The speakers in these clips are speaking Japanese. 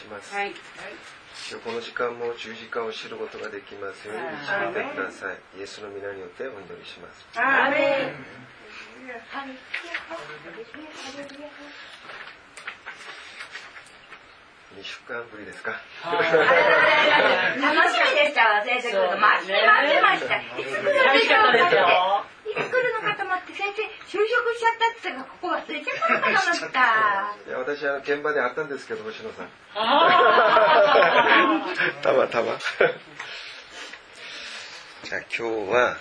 ます。 はい。 この時間も十字架を知ることができますように導いてください。イエスの皆によってお祈りします。 アーメン。 2週間ぶりですか。 楽しみでしたわ、先生来るの。待ってました。いつ来るでしょうかって。いつ来るのかと思って、先生、就職しちゃったって言ったら、ここ忘れちゃったのかと思った。 いや、私は現場で会ったんですけど、星野さん。たまたま。じゃあ今日は、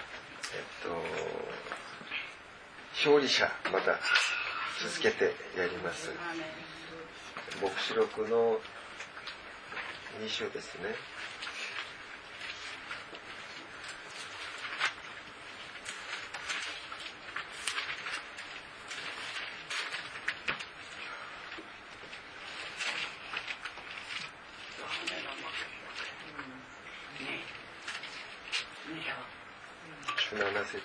勝利者、また続けてやります。黙示録の2章ですね。17節、2章の17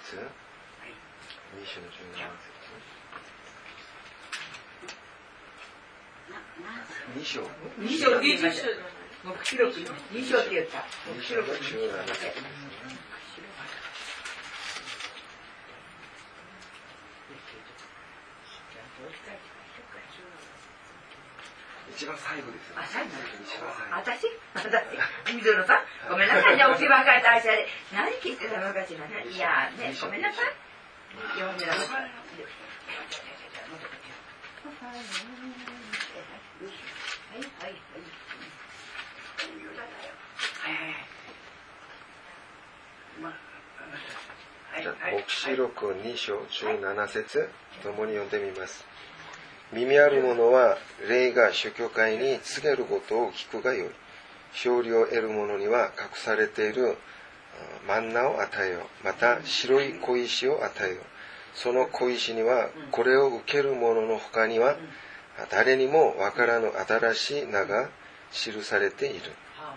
節。2章って言いました。 黙示録の2章って言った。 2章の17節。一番最後ですよ。 あ、最後。 一番最後。 私、水野さん、ごめんなさいね、おしばかれた足で。何聞いてたのかしらね。いやね、ごめんなさい。読んでなかった。 黙示録2章17節共に読んでみます。耳ある者は霊が諸教会に告げることを聞くがよい。勝利を得る者には隠されているマンナを与えよ。また白い小石を与えよ。その小石にはこれを受ける者の他には誰にもわからぬ新しい名が記されている。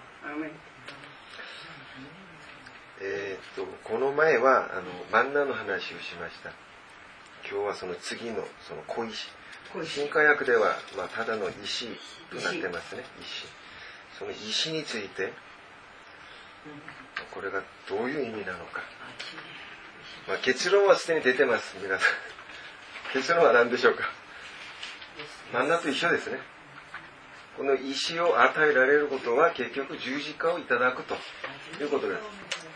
この前はマンナの話をしました。今日はその次のその小石。新化訳では、ただの石となってますね。石。その石について、これがどういう意味なのか。結論はすでに出てます、皆さん。結論は何でしょうか。マンナと一緒ですね。この石を与えられることは結局十字架をいただくということです。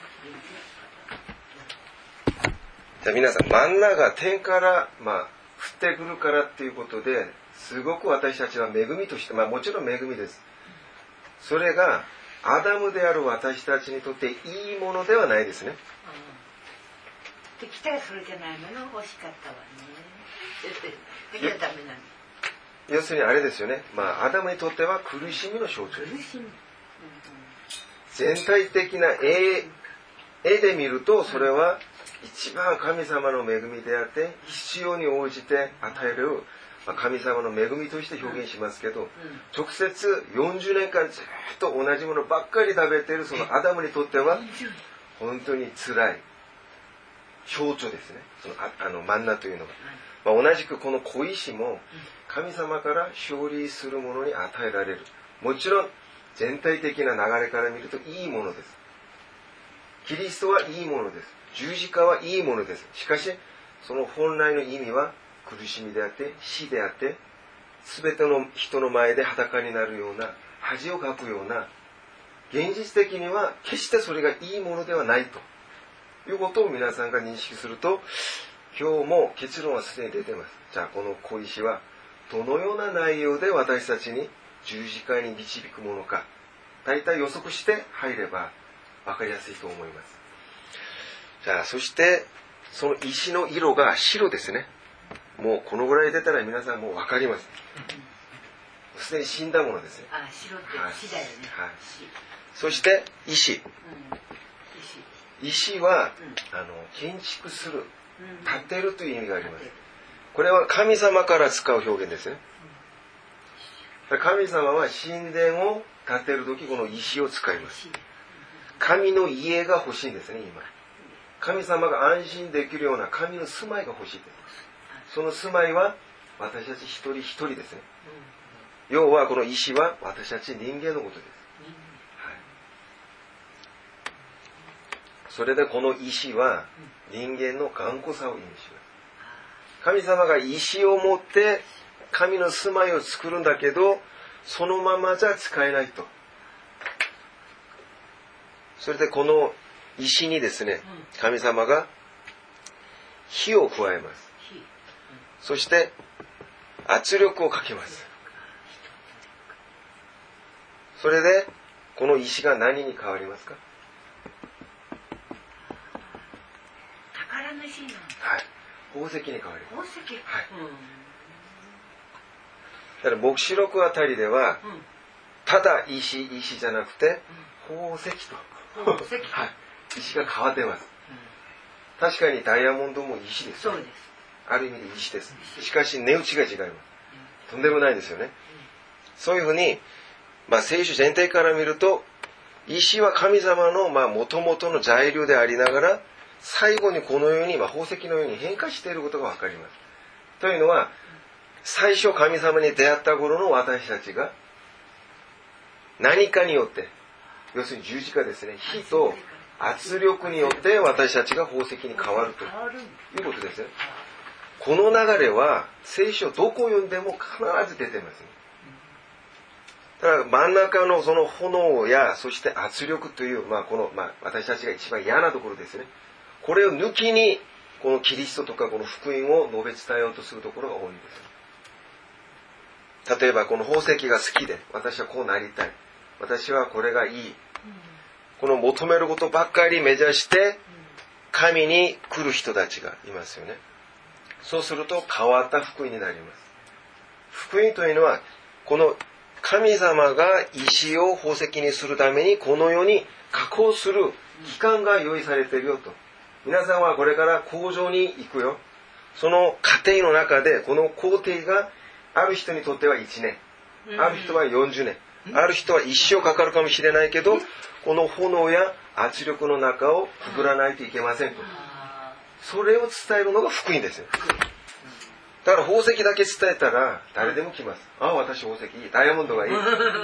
じゃあ皆さん、マンナが天から降ってくるからっていうことですごく私たちは恵みとして、もちろん恵みです。それがアダムである私たちにとっていいものではないですね。 できたらそれじゃないもの欲しかったわね。できたらダメなの。 要するにあれですよね。アダムにとっては苦しみの象徴です。全体的な絵で見るとそれは一番神様の恵みであって必要に応じて与える神様の恵みとして表現しますけど、直接40年間ずっと同じものばっかり食べているそのアダムにとっては本当に辛い象徴ですね。そのマンナというのが、同じくこの小石も神様から勝利する者に与えられる。もちろん全体的な流れから見るといいものです。キリストはいいものです。十字架はいいものです。しかしその本来の意味は苦しみであって死であって、全ての人の前で裸になるような恥をかくような、現実的には決してそれがいいものではないということを皆さんが認識すると、今日も結論はすでに出ています。じゃあこの小石はどのような内容で私たちに十字架に導くものか、大体予測して入れば分かりやすいと思います。じゃあそしてその石の色が白ですね。もうこのぐらい出たら皆さんもう分かります。すでに死んだものですね。 白って死だよね。 はい。そして石。石は建築する、建てるという意味があります。これは神様から使う表現ですね。神様は神殿を建てるときこの石を使います。神の家が欲しいんですね、今。神様が安心できるような神の住まいが欲しいです。その住まいは私たち一人一人ですね。 要はこの石は私たち人間のことです。はい、それでこの石は人間の頑固さを意味します。神様が石を持って神の住まいを作るんだけど、そのままじゃ使えないと。それでこの石にですね、神様が火を加えます。そして圧力をかけます。それでこの石が何に変わりますか？ 宝の石なの。 はい。宝石に変わります。 宝石。 はい。だから黙示録あたりでは、ただ石じゃなくて、宝石と。 宝石。 はい。石が変わってます。確かにダイヤモンドも石です。 そうです。 ある意味で石です。しかし値打ちが違います。とんでもないですよね。そういうふうに、聖書全体から見ると、石は神様の元々の材料でありながら、最後にこのように宝石のように変化していることがわかります。というのは、最初神様に出会った頃の私たちが、何かによって、要するに十字架ですね、火と圧力によって私たちが宝石に変わるということですね。この流れは聖書どこを読んでも必ず出てますね。だから真ん中のその炎やそして圧力という私たちが一番嫌なところですね。これを抜きにこのキリストとかこの福音を述べ伝えようとするところが多いんです。例えばこの宝石が好きで、私はこうなりたい、私はこれがいい、この求めることばっかり目指して神に来る人たちがいますよね。そうすると変わった福音になります。福音というのはこの神様が石を宝石にするためにこの世に加工する期間が用意されているよと。皆さんはこれから工場に行くよ。その過程の中でこの工程がある人にとっては1年、ある人は40年、ある人は一生かかるかもしれないけど、この炎や圧力の中をくぐらないといけませんと。それを伝えるのが福音ですよ。だから宝石だけ伝えたら誰でも来ます。ああ、私宝石いい、ダイヤモンドがいい。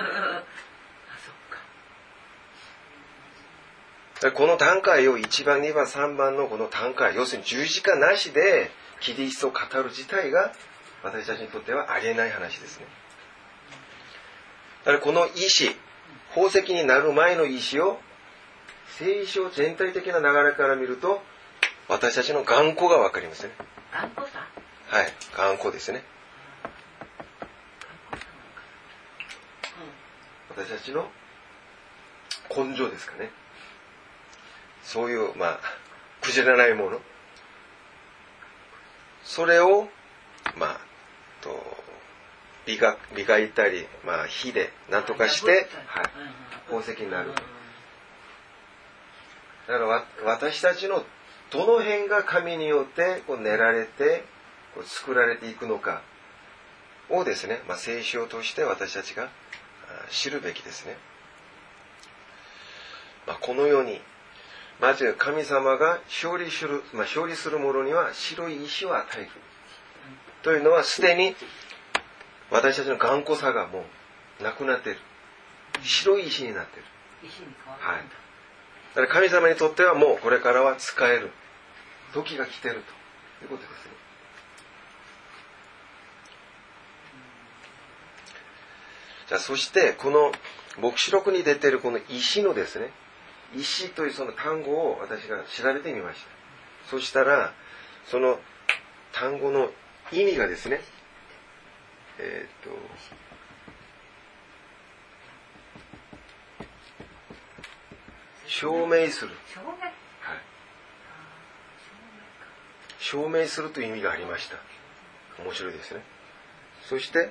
この段階を1番、2番、3番のこの段階、要するに十字架なしでキリストを語る自体が私たちにとってはありえない話ですね。だからこの石、宝石になる前の石を聖書全体的な流れから見ると私たちの頑固がわかりますね。 頑固さ。 はい、頑固ですね。私たちの根性ですかね。そういう崩れないもの、それを磨いたり、火で何とかして、宝石になる。だから私たちのどの辺が神によって練られて作られていくのかをですね、聖書として私たちが知るべきですね。このようにまず神様が勝利する者には白い石を与えるというのはすでに私たちの頑固さがもうなくなっている。白い石になっている。はい。だから神様にとってはもうこれからは使える時が来ているということですね。じゃあそしてこの黙示録に出ているこの石のですね、石というその単語を私が調べてみました。そしたらその単語の意味がですね、証明する、証明するという意味がありました。面白いですね。そして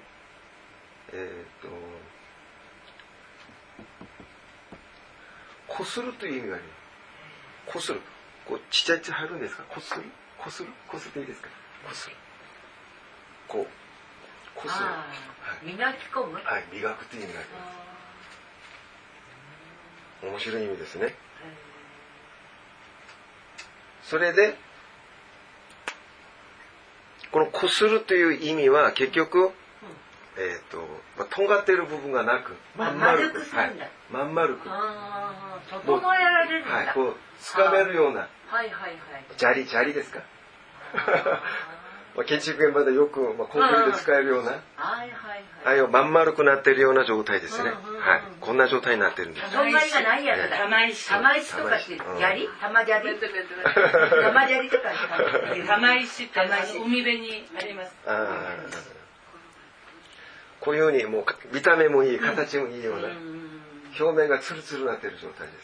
こするという意味があります。こする。ちっちゃい入るんですか？こするっていいですか？こする。こする。 磨き込む。 はい、磨くという意味があります。面白い意味ですね。それで、このこするという意味は結局、 とんがっている部分がなく、まん丸く、はい、まん丸く、 整えられるんだ。 はい、こう掴めるような、 はいはいはい。 砂利ですか。建築現場でよく、コンクリで使えるような、ああいうまん丸くなっているような状態ですね。はい、こんな状態になってるんです。 そんなにがないやつだ。玉石とかって砂利？玉砂利？玉砂利とか。 玉石って海辺にあります。 こういうふうにもう見た目もいい、形もいいような、表面がツルツルになっている状態です。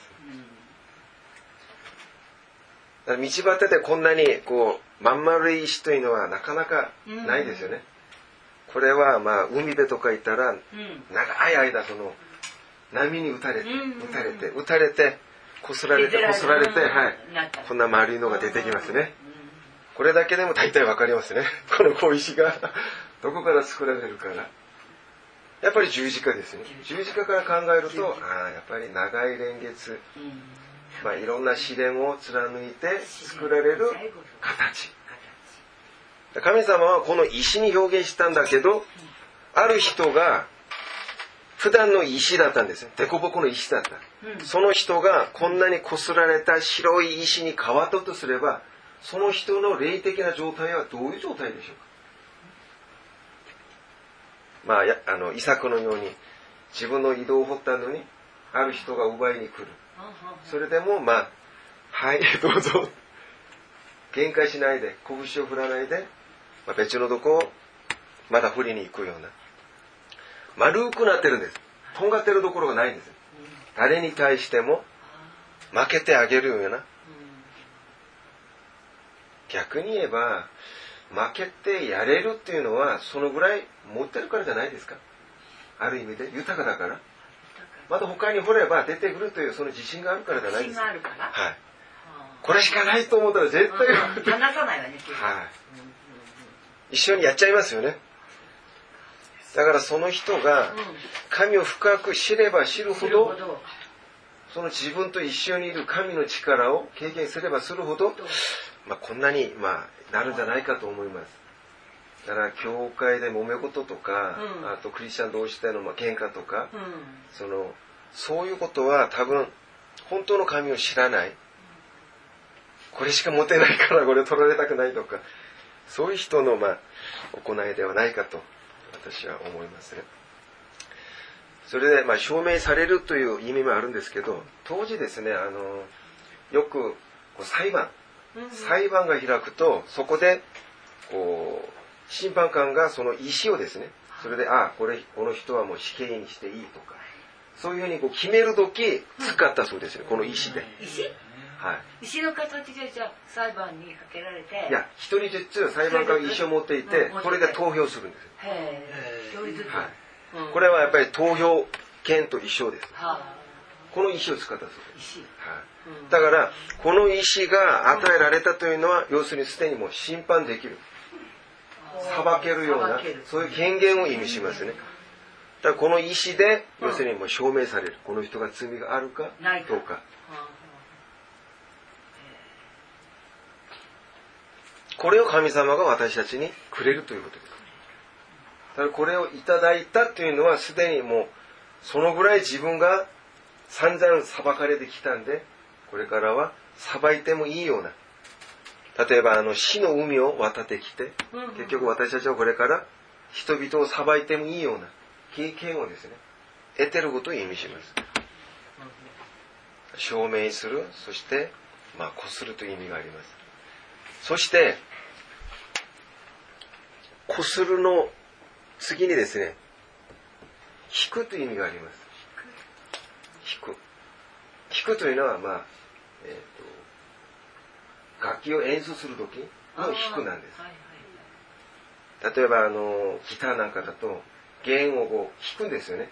道端でこんなにこうまん丸い石というのはなかなかないですよね。これは海辺とか行ったら長い間その波に打たれてこすられて、はい、こんな丸いのが出てきますね。これだけでも大体わかりますね。この小石がどこから作られるかが。やっぱり十字架ですね。十字架から考えると、やっぱり長い年月、いろんな試練を貫いて作られる形。神様はこの石に表現したんだけど、ある人が普段の石だったんですね。凸凹の石だった。その人がこんなにこすられた白い石に変わったとすれば、その人の霊的な状態はどういう状態でしょうか。イサクのように自分の井戸を掘ったのにある人が奪いに来る。それでもはいどうぞ、限界しないで、拳を振らないで、別のとこをまだ振りに行くような、丸くなってるんです。とんがってるところがないんです。誰に対しても負けてあげるような。逆に言えば負けてやれるっていうのはそのぐらい持ってるからじゃないですか。ある意味で豊かだから、また他に掘れば出てくるというその自信があるからじゃないですか。 自信があるから。 はい。これしかないと思ったら絶対離さないわね。 はい。一緒にやっちゃいますよね。だからその人が神を深く知れば知るほど、その自分と一緒にいる神の力を経験すればするほど、こんなになるんじゃないかと思います。だから教会で揉め事とか、あとクリスチャン同士での喧嘩とか、そういうことは多分本当の神を知らない、これしか持てないからこれ取られたくないとか、そういう人の行いではないかと私は思いますね。それで証明されるという意味もあるんですけど、当時ですね、よく裁判が開くと、そこで審判官がその意思をですね、それでこの人はもう死刑にしていいとか、そういうふうに決めるとき使ったそうですね、この意思で。 石？はい。石の形でじゃあ裁判にかけられて。 いや、一人ずつ裁判官が意思を持っていて、これで投票するんです。 一人ずつ。 はい。これはやっぱり投票権と一緒です。この意思を使ったそうです。だからこの意思が与えられたというのは、要するにすでにもう審判できる、裁けるような、そういう権限を意味しますね。だからこの意思で要するにもう証明される、この人が罪があるかどうか。これを神様が私たちにくれるということです。だからこれをいただいたというのは、すでにもうそのぐらい自分が散々裁かれてきたんで、これからは裁いてもいいような、例えば死の海を渡ってきて、結局私たちはこれから人々を裁いてもいいような経験をですね、得てることを意味します。証明する、そしてこするという意味があります。そしてこするの次にですね、弾くという意味があります。弾くというのは楽器を演奏するときの弾くなんです。例えばギターなんかだと弦を弾くんですよね。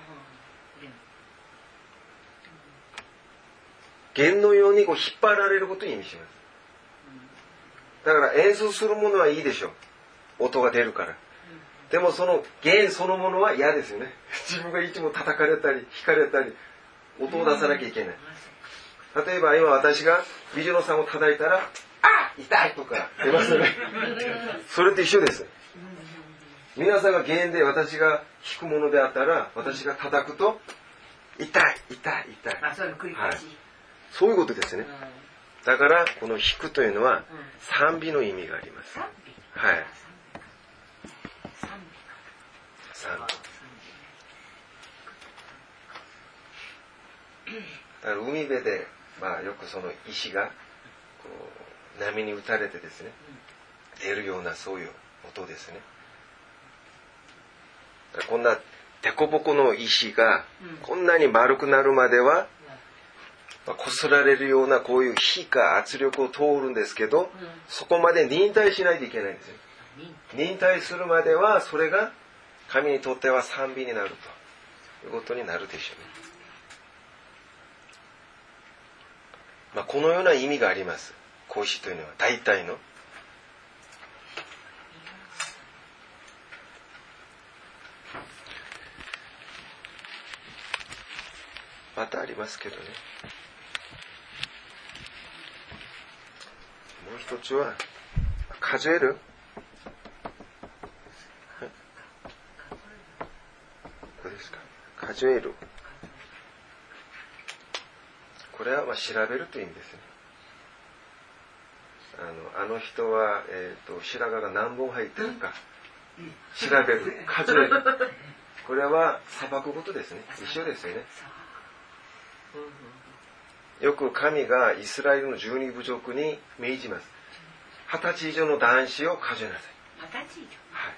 弦のように引っ張られることを意味します。だから演奏するものはいいでしょう、音が出るから。でもその弦そのものは嫌ですよね。自分がいつも叩かれたり弾かれたり音を出さなきゃいけない。例えば今私が美女のさんを叩いたら、痛いとか出ますよね。それと一緒です。 皆さんが原因で私が引くものであったら、私が叩くと、痛い。 そういう繰り返し。 そういうことですね。だから、この引くというのは、賛美の意味があります。はい。賛美。だから海辺で、よくその石が、こう、波に打たれてですね、出るようなそういう音ですね。こんなデコボコの石がこんなに丸くなるまではこすられるようなこういう火か圧力を通るんですけど、そこまで忍耐しないといけないんですよ。忍耐するまではそれが神にとっては賛美になるということになるでしょうね。このような意味があります。子石というのは大体の。またありますけどね。もう一つは数える。これですか。数える。これは調べるという意味ですね。あの人は、白髪が何本入ってるか調べる、数える。これは裁くことですね。一緒ですよね。よく神がイスラエルの12部族に命じます。20歳以上の男子を数えなさい。 20歳以上、 はい。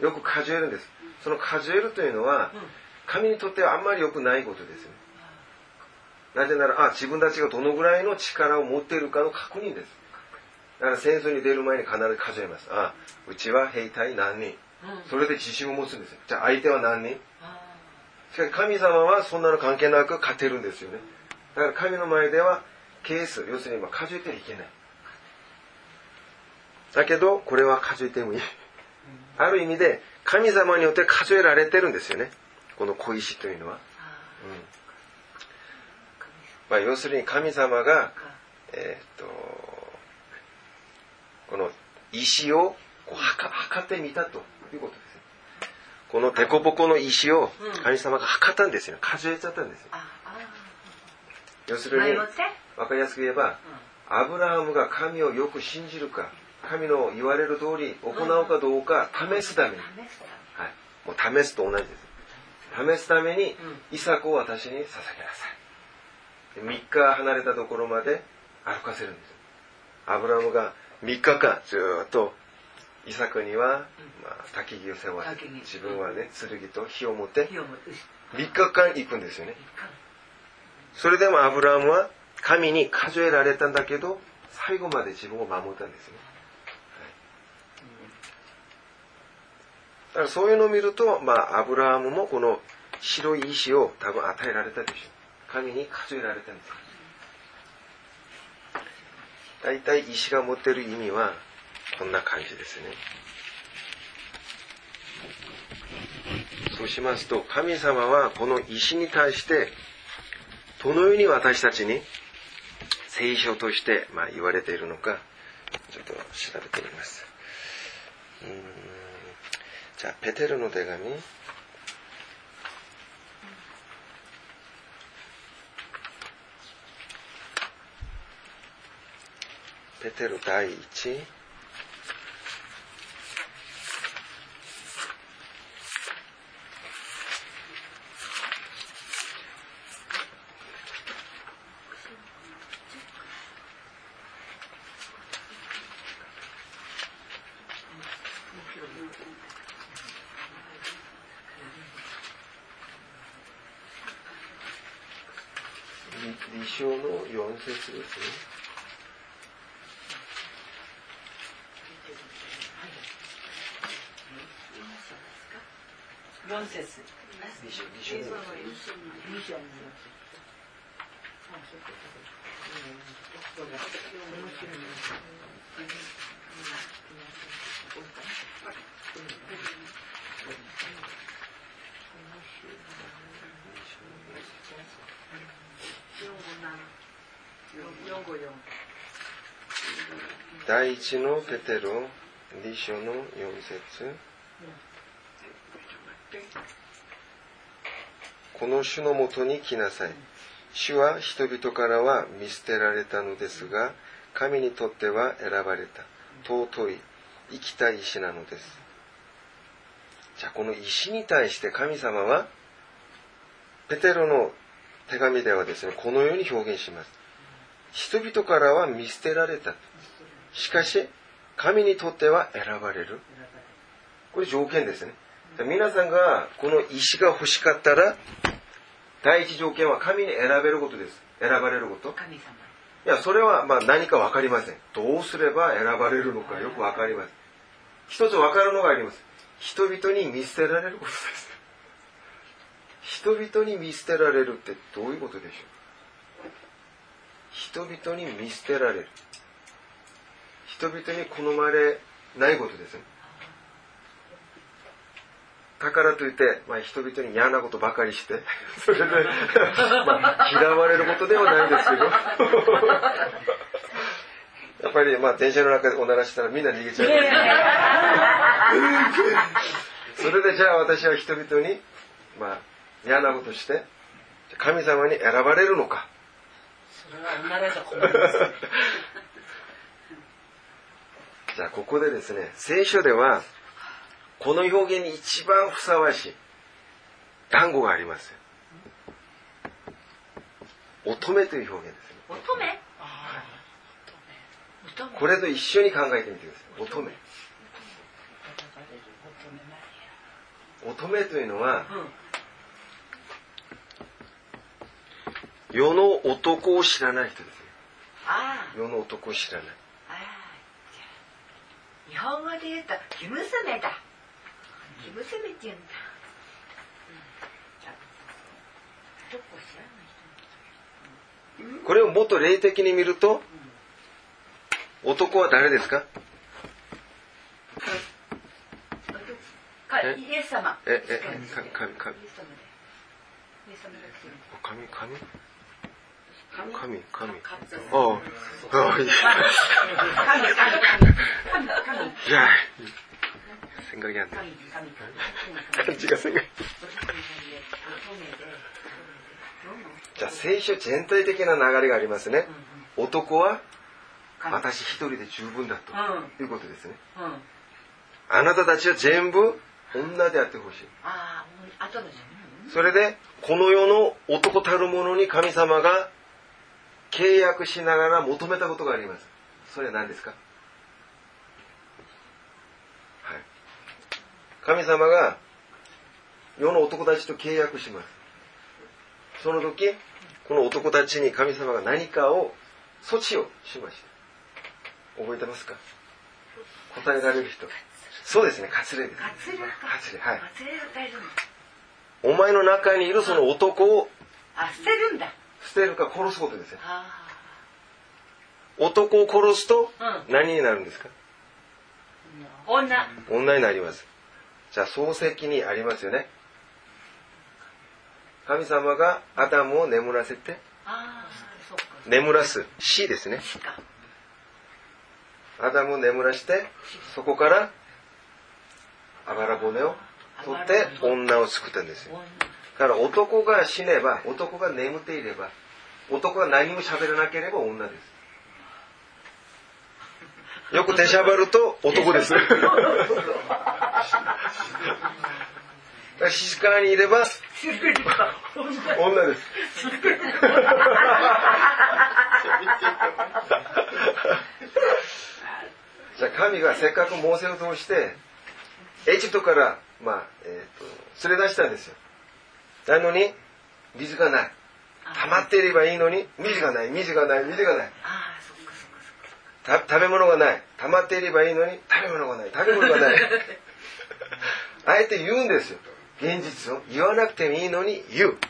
よく数えるんです。その数えるというのは、神にとってはあんまり良くないことですね。なぜなら、自分たちがどのぐらいの力を持っているかの確認です。だから戦争に出る前に必ず数えます。うちは兵隊何人。それで自信を持つんですよ。じゃあ相手は何人。しかし神様はそんなの関係なく勝てるんですよね。だから神の前ではケース、要するに数えてはいけない。だけどこれは数えてもいい。ある意味で神様によって数えられてるんですよね。この小石というのは。要するに神様が、この石をこう測ってみたということです。このデコボコの石を神様が測ったんですよ。数えちゃったんですよ。要するに分かりやすく言えば、アブラハムが神をよく信じるか、神の言われる通り行うかどうか試すために、もう試すと同じです。試すためにイサクを私に捧げなさい。3日離れたところまで歩かせるんです。アブラハムが3日間ずっとイサクには、焚き木を背負わせて、自分はね、剣と火を持って3日間行くんですよね。それでもアブラハムは神に数えられたんだけど、最後まで自分を守ったんですね。だからそういうのを見ると、アブラハムもこの白い石を多分与えられたでしょう。神に数えられたんです。大体石が持っている意味はこんな感じですね。そうしますと、神様はこの石に対してどのように私たちに聖書として言われているのか、ちょっと調べてみます。じゃあペテロの手紙、ペテロ第1、2章の4節ですね。 4節。 2章の4節。第一のペテロ2章の4節。 この主のもとに来なさい。主は人々からは見捨てられたのですが、神にとっては選ばれた尊い生きた石なのです。じゃあこの石に対して神様はペテロの手紙ではですね、このように表現します。人々からは見捨てられた。しかし神にとっては選ばれる。これ条件ですね。皆さんがこの石が欲しかったら、第一条件は神に選べることです。選ばれること。 神様。 いや、それは何か分かりません。どうすれば選ばれるのかよく分かりません。一つ分かるのがあります。人々に見捨てられることです。人々に見捨てられるってどういうことでしょう。人々に見捨てられる。人々に好まれないことですね。だからといって、人々に嫌なことばかりして、それで、嫌われることではないんですけど、やっぱり電車の中でおならしたらみんな逃げちゃいます。それでじゃあ私は人々に、嫌なことして、神様に選ばれるのか。 それはおならじゃ困ります。 じゃあここでですね、聖書では、この表現に一番ふさわしい単語があります。乙女という表現ですね。 乙女？ これと一緒に考えてみてください。乙女。乙女というのは、世の男を知らない人ですね。世の男を知らない。 日本語で言うと生娘だ。生娘って言うんだ。 これをもっと霊的に見ると、男は誰ですか？ イエス様。 神。생각이 안 나. 간지가 생각. じゃあ聖書全体的な流れがありますね。男は私一人で十分だということですね。あなたたちは全部女であってほしい。それでこの世の男たるものに神様が契約しながら求めたことがあります。それは何ですか？神様が世の男たちと契約します。その時、この男たちに神様が何かを措置をしました。覚えてますか？答えられる人。そうですね、割礼です。割礼、はい。お前の中にいるその男を捨てるんだ。 捨てるか殺すことですよ。男を殺すと何になるんですか？女になります。じゃあ漱石にありますよね。神様がアダムを眠らせて、眠らす死ですね。アダムを眠らして、そこからあばら骨を取って女を作ったんですよ。だから男が死ねば、男が眠っていれば、男が何も喋らなければ女です。よく出しゃばると男です。静かにいれば女です。じゃあ神がせっかくモーセを通してエジプトから連れ出したんですよ。なのに水がない。溜まっていればいいのに水がない。食べ物がない。溜まっていればいいのに食べ物がない。あえて言うんですよ。現実を言わなくてもいいのに言う。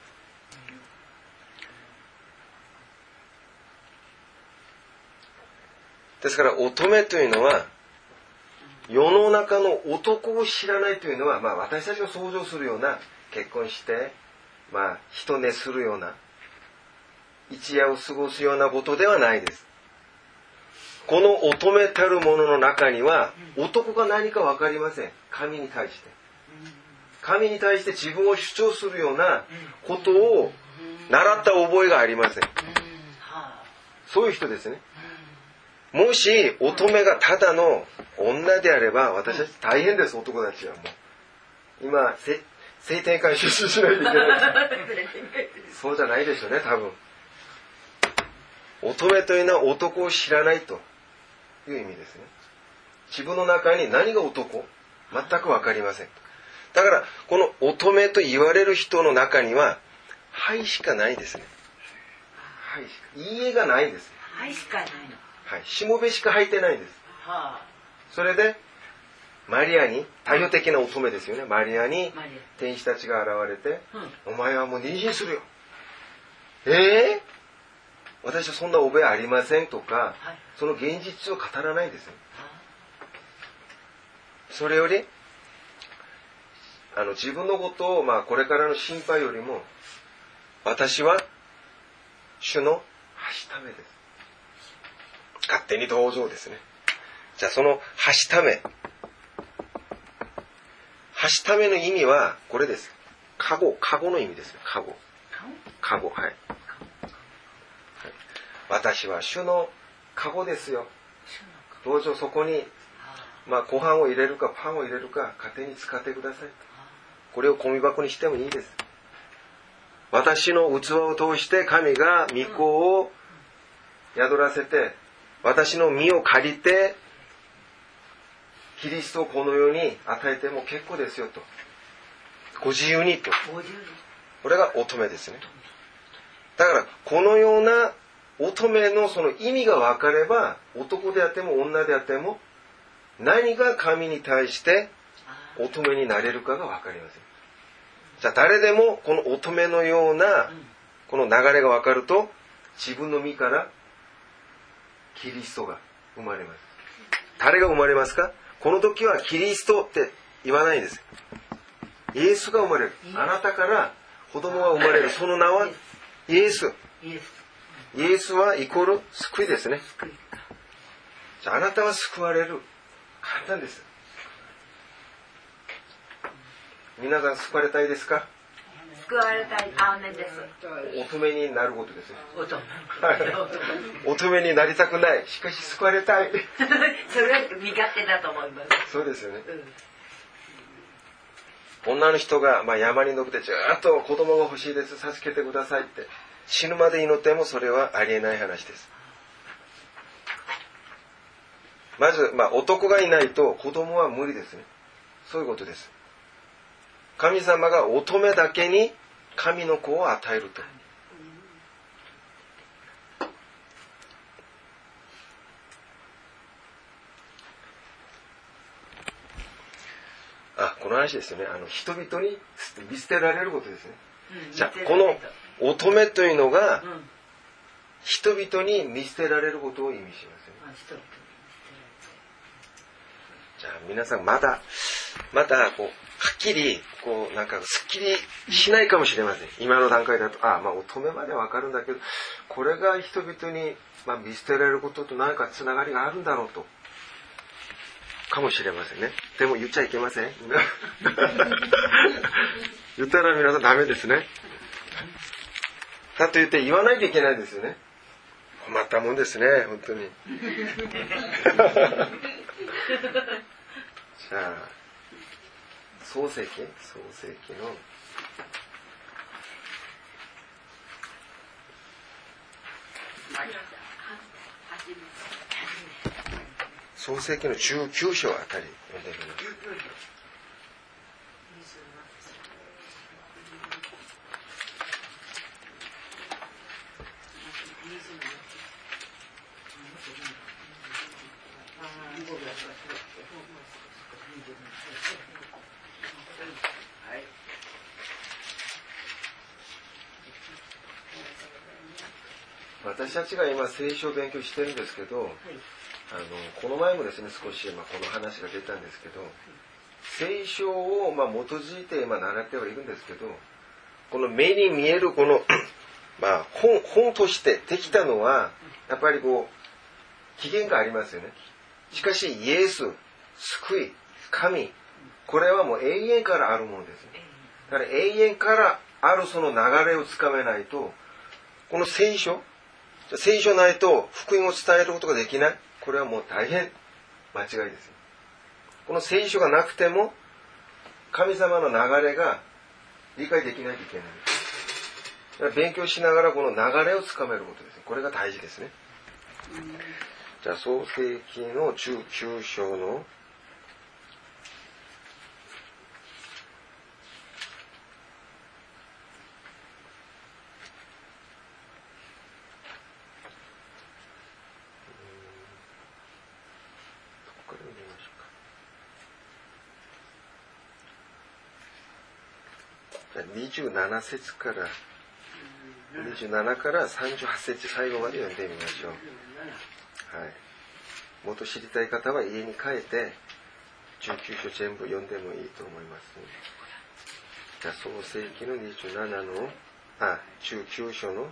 ですから乙女というのは世の中の男を知らないというのは、私たちが想像するような結婚して人寝するような一夜を過ごすようなことではないです。この乙女たるものの中には男が何か分かりません。神に対して神に対して自分を主張するようなことを習った覚えがありません。そういう人ですね。もし乙女がただの女であれば、私たち大変です、男たちはもう。今、性転換出資しないといけない。そうじゃないでしょうね、多分。乙女というのは男を知らないという意味ですね。自分の中に何が男？全くわかりません。だから、この乙女と言われる人の中には、はいしかないですね。はいしか。いいえがないです。 はいしかないの。 はい。しもべしか履いてないです。それで、マリアに、代表的な乙女ですよね。マリアに、天使たちが現れて、お前はもう妊娠するよ。私はそんな覚えありませんとか、その現実を語らないですよ。それより、自分のことを、これからの心配よりも、私は、主のはしためです。勝手に同情ですね。じゃあそのはしため。はしための意味は、これです。カゴの意味ですよ。カゴ、はい。私は主のカゴですよ。どうぞそこに、ご飯を入れるかパンを入れるか勝手に使ってください。これをゴミ箱にしてもいいです。私の器を通して神が御子を宿らせて、私の身を借りて、キリストをこの世に与えても結構ですよと。ご自由にと。これが乙女ですね。だから、このような乙女のその意味が分かれば、男であっても女であっても、何が神に対して乙女になれるかが分かりません。じゃあ誰でもこの乙女のようなこの流れが分かると、自分の身からキリストが生まれます。誰が生まれますか？この時はキリストって言わないんです。イエスが生まれる。あなたから子供が生まれる。その名はイエス。イエスはイコール救いですね。じゃああなたは救われる。簡単です。皆さん救われたいですか？ 救われたい。アーメンです。 乙女になることですよ。乙女になりたくない。しかし救われたい。 それは身勝手だと思います。 そうですよね。女の人が山に登ってずっと子供が欲しいです。助けてくださいって。死ぬまで祈ってもそれはありえない話です。まず、男がいないと子供は無理ですね。そういうことです。神様が乙女だけに神の子を与えると。この話ですよね。人々に見捨てられることですね。じゃあ、この乙女というのが、人々に見捨てられることを意味しますよね。じゃあ皆さんまだはっきりすっきりしないかもしれません。今の段階だと乙女までわかるんだけど、これが人々に見捨てられることと何かつながりがあるんだろうとかもしれませんね。でも言っちゃいけません。言ったら皆さんダメですね。だと言って言わないといけないですよね。困ったもんですね、本当に。じゃあ創世記の創世記の19章あたり読んでみます。私たちが今聖書を勉強してるんですけど、この前もですね少しこの話が出たんですけど、聖書を基づいて今習ってはいるんですけど、この目に見えるこの本としてできたのはやっぱり期限がありますよね。しかしイエス、救い、神、 これはもう永遠からあるものです。だから永遠からあるその流れをつかめないと、この聖書ないと福音を伝えることができない。これはもう大変間違いです。この聖書がなくても神様の流れが理解できないといけない。だから勉強しながらこの流れをつかめることです。これが大事ですね。じゃあ創世記の19章の27節から27から38節最後まで読んでみましょう。はい。もっと知りたい方は家に帰って19章全部読んでもいいと思います。じゃあ創世記の19章の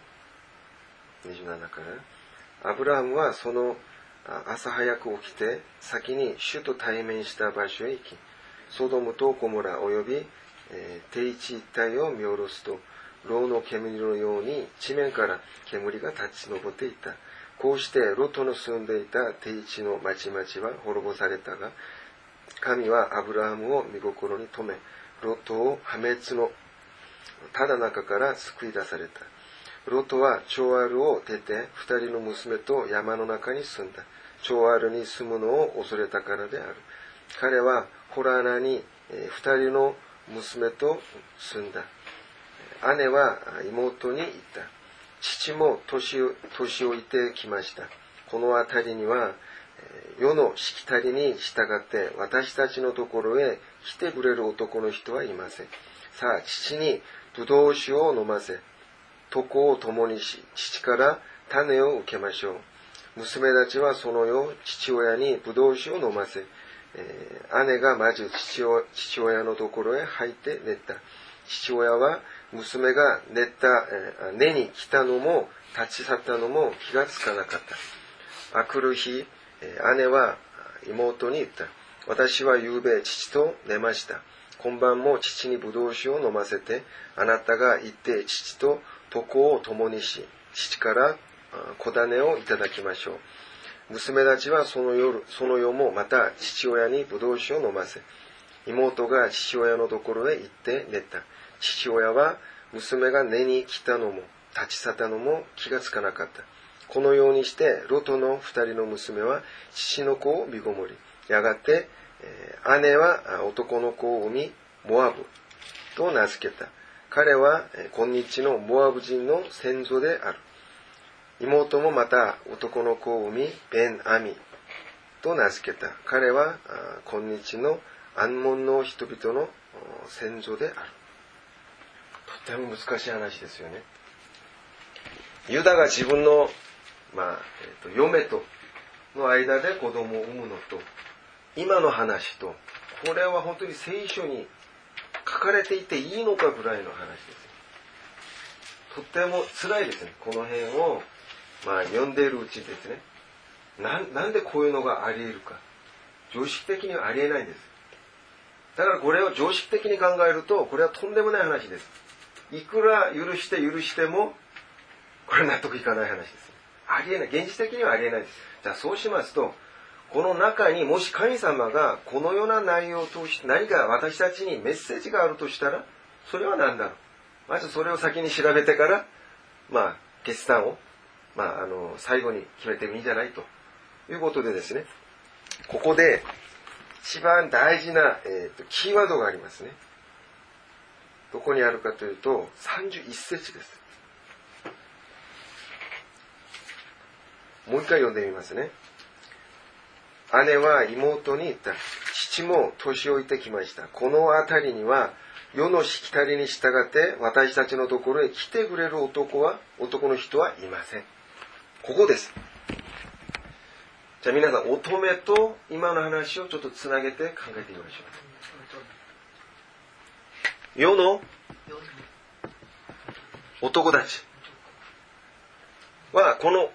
27から、アブラハムはその朝早く起きて先に主と対面した場所へ行き、ソドムとゴモラおよび低地一帯を見下ろすと、炉の煙のように地面から煙が立ち上っていた。こうしてロトの住んでいた低地の町々は滅ぼされたが、神はアブラハムを御心に留め、ロトを破滅のただ中から救い出された。ロトはチョアルを出て二人の娘と山の中に住んだ。チョアルに住むのを恐れたからである。彼はホラーナに二人の娘と住んだ。姉は妹に言った。父も年老いてきました。この辺りには世のしきたりに従って私たちのところへ来てくれる男の人はいません。さあ、父にブドウ酒を飲ませ、床を共にし、父から種を受けましょう。娘たちはその夜、父親にブドウ酒を飲ませ、姉がまず父親のところへ入って寝た。父親は娘が寝に来たのも立ち去ったのも気がつかなかった。来る日、姉は妹に言った。私は夕べ父と寝ました。今晩も父にブドウ酒を飲ませて、あなたが行って父と床を共にし、父から小種をいただきましょう。娘たちはその夜もまた父親にブドウ酒を飲ませ、妹が父親のところへ行って寝た。父親は娘が寝に来たのも立ち去ったのも気がつかなかった。このようにしてロトの二人の娘は父の子を身ごもり、やがて姉は男の子を産み、モアブと名付けた。彼は今日のモアブ人の先祖である。妹もまた男の子を産み、ベン・アミと名付けた。彼は今日のアンモンの人々の先祖である。とても難しい話ですよね。ユダが自分の、嫁との間で子供を産むのと、今の話と、これは本当に聖書に書かれていていいのかぐらいの話です。とても辛いですね。この辺を読んでいるうちですね。なんでこういうのがあり得るか。常識的にはあり得ないんです。だからこれを常識的に考えると、これはとんでもない話です。いくら許しても、これ納得いかない話です。あり得ない。現実的にはあり得ないです。じゃあそうしますと、この中にもし神様がこのような内容を通して何か私たちにメッセージがあるとしたら、それは何だろう。まずそれを先に調べてから、決断を、最後に決めてもいいんじゃないということでですね、ここで一番大事な、キーワードがありますね。どこにあるかというと、31節です。もう一回読んでみますね。姉は妹に言った。父も年老いてきました。この辺りには世のしきたりに従って私たちのところへ来てくれる男の人はいません。ここです。じゃあ皆さん、乙女と今の話をちょっとつなげて考えてみましょう。世の男たちはこの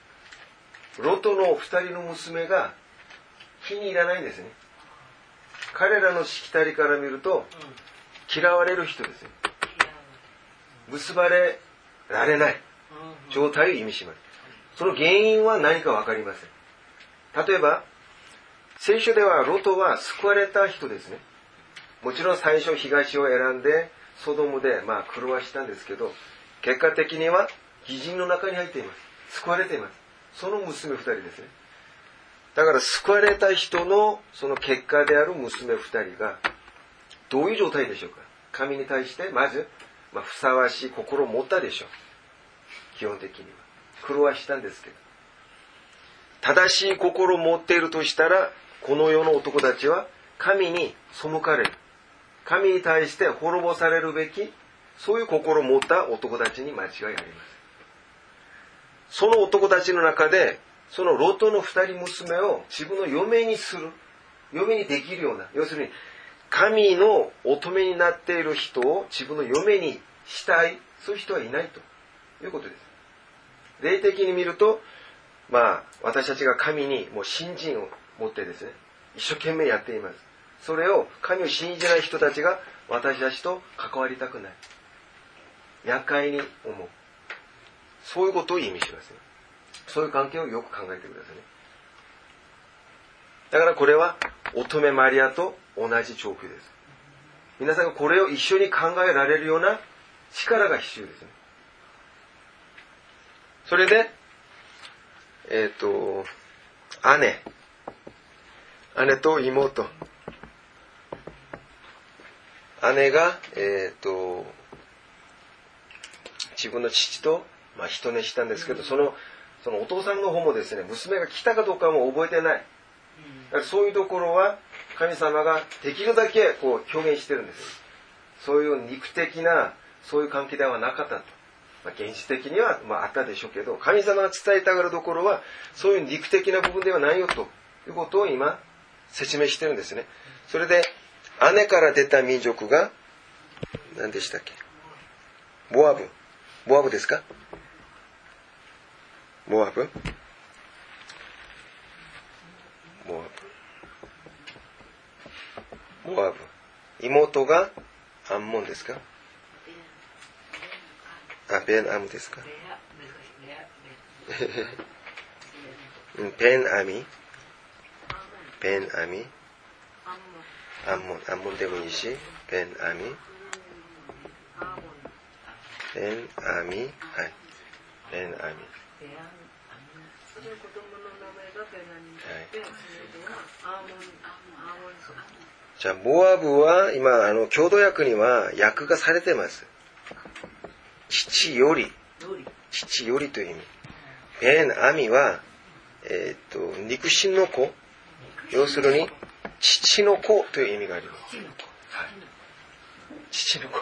ロトの二人の娘が気に入らないんですね。 彼らのしきたりから見ると嫌われる人ですよ。結ばれられない状態を意味します。その原因は何か分かりません。例えば聖書ではロトは救われた人ですね。もちろん最初東を選んでソドムで苦労はしたんですけど、結果的には義人の中に入っています。救われています。その娘2人ですね。だから救われた人のその結果である娘2人がどういう状態でしょうか。神に対してまず、ふさわしい心を持ったでしょう。基本的には苦労はしたんですけど、正しい心を持っているとしたら、この世の男たちは神に背かれる、神に対して滅ぼされるべき、そういう心を持った男たちに間違いありません。その男たちの中でそのロトの2人娘を自分の嫁にする、嫁にできるような、要するに神の乙女になっている人を自分の嫁にしたい、そういう人はいないということです。霊的に見ると、私たちが神にもう信心を持ってですね、一生懸命やっています。それを神を信じない人たちが私たちと関わりたくない、厄介に思う、そういうことを意味しますね。そういう関係をよく考えてくださいね。だからこれは乙女マリアと同じ状況です。皆さんがこれを一緒に考えられるような力が必要ですね。それで姉と妹、姉が自分の父と人寝したんですけど、そのお父さんの方もですね、娘が来たかどうかも覚えてない。だからそういうところは神様ができるだけ表現してるんです。そういう肉的なそういう関係ではなかったと。現実的にはあったでしょうけど、神様が伝えたがるところはそういう肉的な部分ではないよということを今説明してるんですね。それで姉から出た民族が何でしたっけ。モアブですか。モアブ妹がアンモンですか。ベンアムですか。ベンアミアンモンでもいいし、ベンアミ、はい、ベンアミ。じゃあモアブは今郷土訳には訳がされてます。父よりという意味。ベンアミは肉親の子、要するに父の子という意味があります。父の子。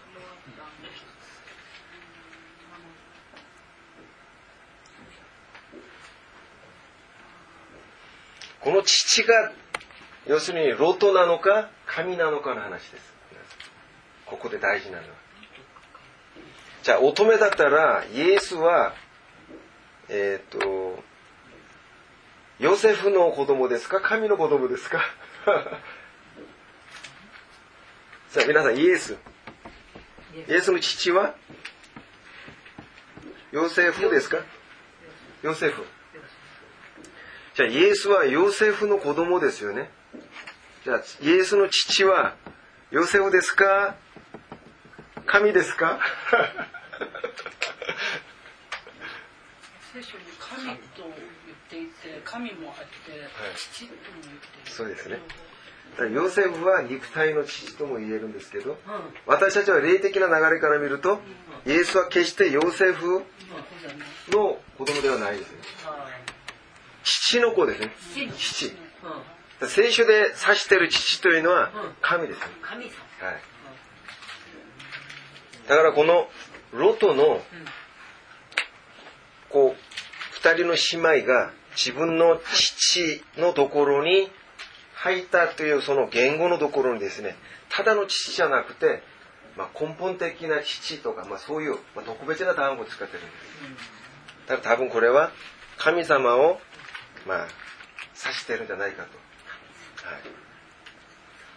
この父が要するにロトなのか神なのかの話です。ここで大事なのは、じゃあ乙女だったらイエスはヨセフの子供ですか、神の子供ですか。さあ皆さん、イエスの父はヨセフですか。ヨセフ。じゃあイエスはヨセフの子供ですよね。じゃあイエスの父はヨセフですか、神ですか。 聖書に神と言っていて、神もあって、父とも言っている。 そうですね。ヨセフは肉体の父とも言えるんですけど、私たちは霊的な流れから見ると、イエスは決してヨセフの子供ではないですね。父の子ですね。父。聖書で指している父というのは神ですね。はい。だからこのロトの二人の姉妹が自分の父のところに入ったというその言語のところにですね、ただの父じゃなくて、根本的な父とか、そういう、特別な単語を使ってるんです。だから多分これは神様を指してるんじゃないかと。はい。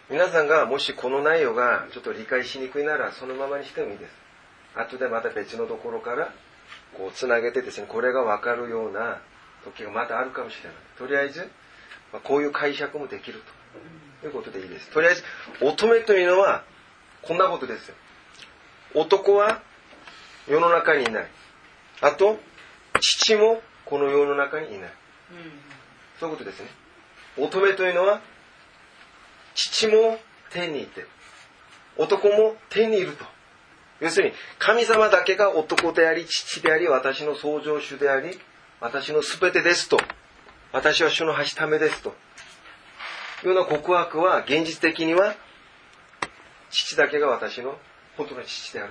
皆さんがもしこの内容がちょっと理解しにくいならそのままにしてもいいです。後でまた別のところからこうつなげてですね、これが分かるような時がまたあるかもしれない。とりあえず、こういう解釈もできるということでいいです。とりあえず乙女というのはこんなことですよ。男は世の中にいない。あと父もこの世の中にいない。そういうことですね。乙女というのは父も天にいて男も天にいると。要するに神様だけが男であり父であり私の創造主であり私のすべてですと、私は主のはしためですというような告白は現実的には父だけが私の本当の父である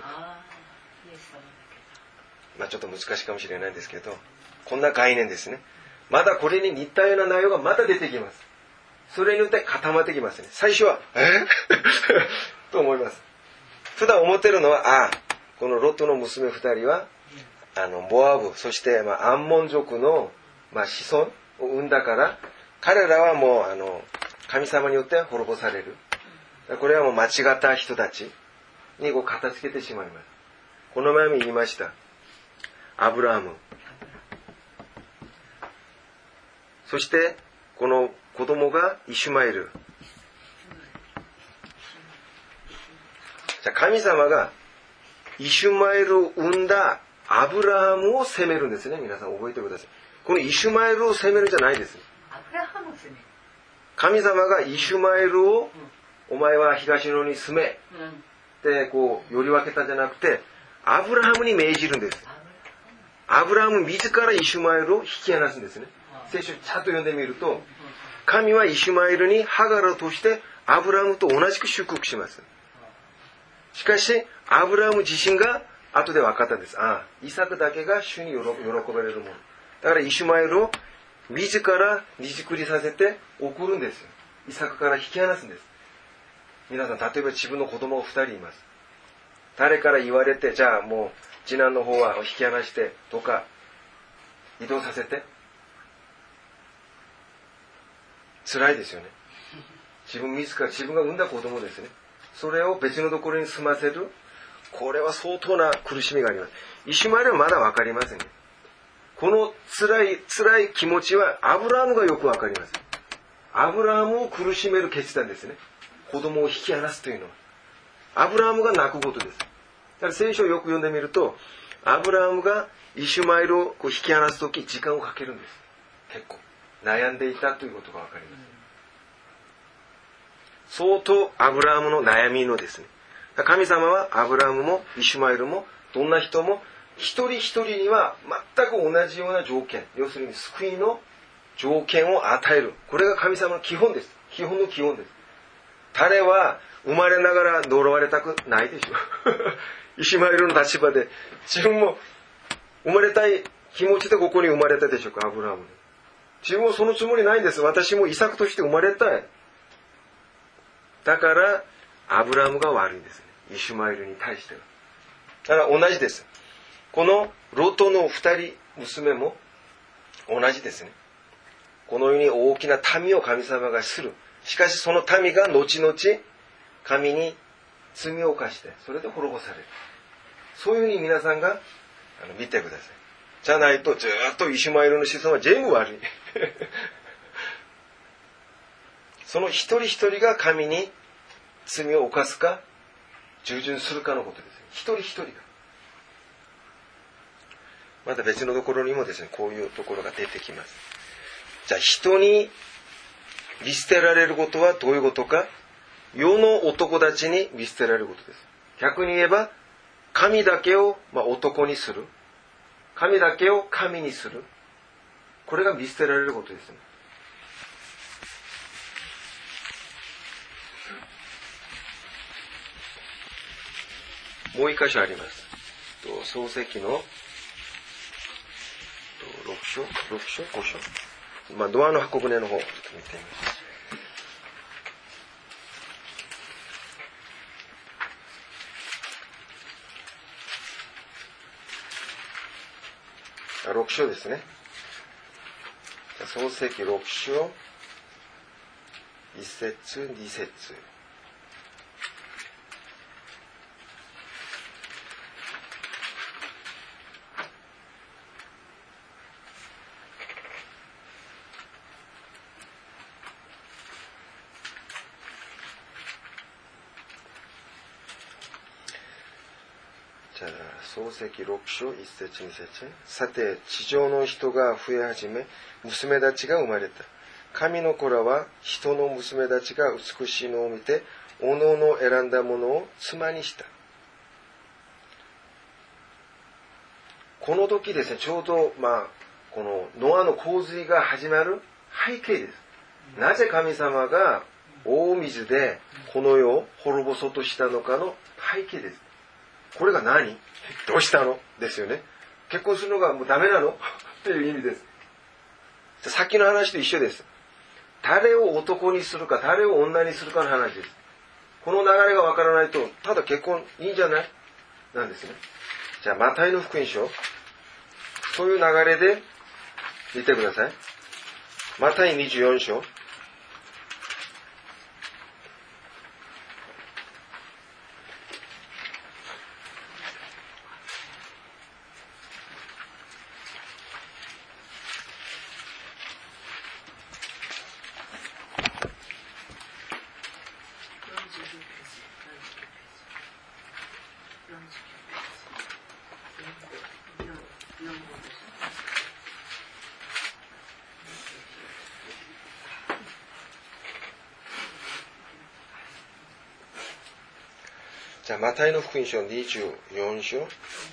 と。ちょっと難しいかもしれないんですけど、こんな概念ですね。まだこれに似たような内容がまた出てきます。それによって固まってきますね。最初はと思います。普段思ってるのはこのロトの娘2人はモアブ、そしてアンモン族の子孫を生んだから彼らはもう神様によって滅ぼされる。これはもう間違った人たちにこう片付けてしまいます。この前も言いました。アブラハム、そしてこの子供がイシュマエル。じゃあ神様がイシュマエルを生んだアブラハムを責めるんですね。皆さん覚えてください。このイシュマエルを責めるんじゃないです。 アブラハムを責める。 神様がイシュマエルを、お前は東野に住めってこうより分けたんじゃなくて、アブラハムに命じるんです。アブラハム自らイシュマエルを引き離すんですね。聖書ちゃんと読んでみると、神はイシュマエルにハガルとしてアブラハムと同じく祝福します。しかしアブラハム自身が後で分かったんです。イサクだけが主に喜ばれるものだからイシュマエルを自ら荷造りさせて送るんですよ。イサクから引き離すんです。皆さん、例えば自分の子供が2人います。誰から言われて、じゃあもう次男の方は引き離してとか移動させて、辛いですよね。自分が産んだ子供ですね。それを別のところに住ませる。これは相当な苦しみがあります。イシュマエルはまだ分かりませんね。この辛い気持ちはアブラハムがよく分かります。アブラハムを苦しめる決断ですね。子供を引き離すというのはアブラハムが泣くことです。だから聖書をよく読んでみると、アブラハムがイシュマエルをこう引き離すとき時間をかけるんです。結構悩んでいたということが分かります。相当アブラハムの悩みのですね。神様はアブラハムもイシュマエルもどんな人も一人一人には全く同じような条件、要するに救いの条件を与える。これが神様の基本です。基本の基本です。彼は生まれながら呪われたくないでしょイシュマエルの立場で自分も生まれたい気持ちでここに生まれたでしょうか。アブラハム。自分もそのつもりないんです。私もイサクとして生まれたい。だからアブラハムが悪いんですね。イシュマエルに対しては。だから同じです。このロトの2人娘も同じですね。このように大きな民を神様がする。しかしその民が後々神に罪を犯してそれで滅ぼされる。そういうふうに皆さんが見てください。じゃないとずっとイシュマエルの子孫は全部悪いその一人一人が神に罪を犯すか従順するかのことです。一人一人が。また別のところにもですね、こういうところが出てきます。じゃあ人に見捨てられることはどういうことか。世の男たちに見捨てられることです。逆に言えば神だけを男にする、神だけを神にする、これが見捨てられることですね。もう一箇所あります。創世記の6章5章、ドアの箱舟の方をちょっと見てみます。6章ですね。創世記6章1節2節じゃあ創世記6章1節2節。さて地上の人が増え始め、娘たちが生まれた。神の子らは人の娘たちが美しいのを見て、おのおの選んだものを妻にした。この時ですね、ちょうどこのノアの洪水が始まる背景です。なぜ神様が大水でこの世を滅ぼそうとしたのかの背景です。これが何？どうしたの？ですよね。結婚するのがもうダメなの？という意味です。さっきの話と一緒です。誰を男にするか、誰を女にするかの話です。この流れがわからないと、ただ結婚いいんじゃない？なんですね。じゃあマタイの福音書、そういう流れで見てください。マタイ24章。じゃあマタイの福音書24章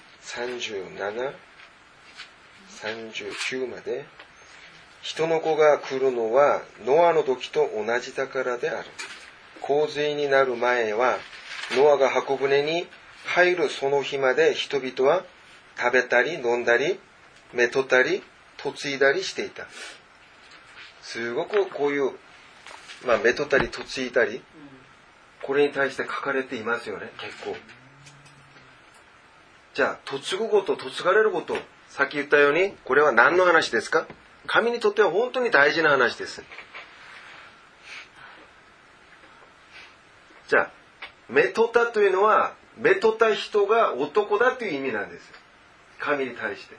37、39まで。人の子が来るのはノアの時と同じだからである。洪水になる前はノアが箱舟に入るその日まで人々は食べたり飲んだりめとったり嫁いだりしていた。すごくこういうめとったり嫁いだり、これに対して書かれていますよね、結構。じゃあ嫁ぐこと嫁がれること、さっき言ったようにこれは何の話ですか？神にとっては本当に大事な話です。じゃあめとったというのはめとった人が男だという意味なんですよ、神に対して。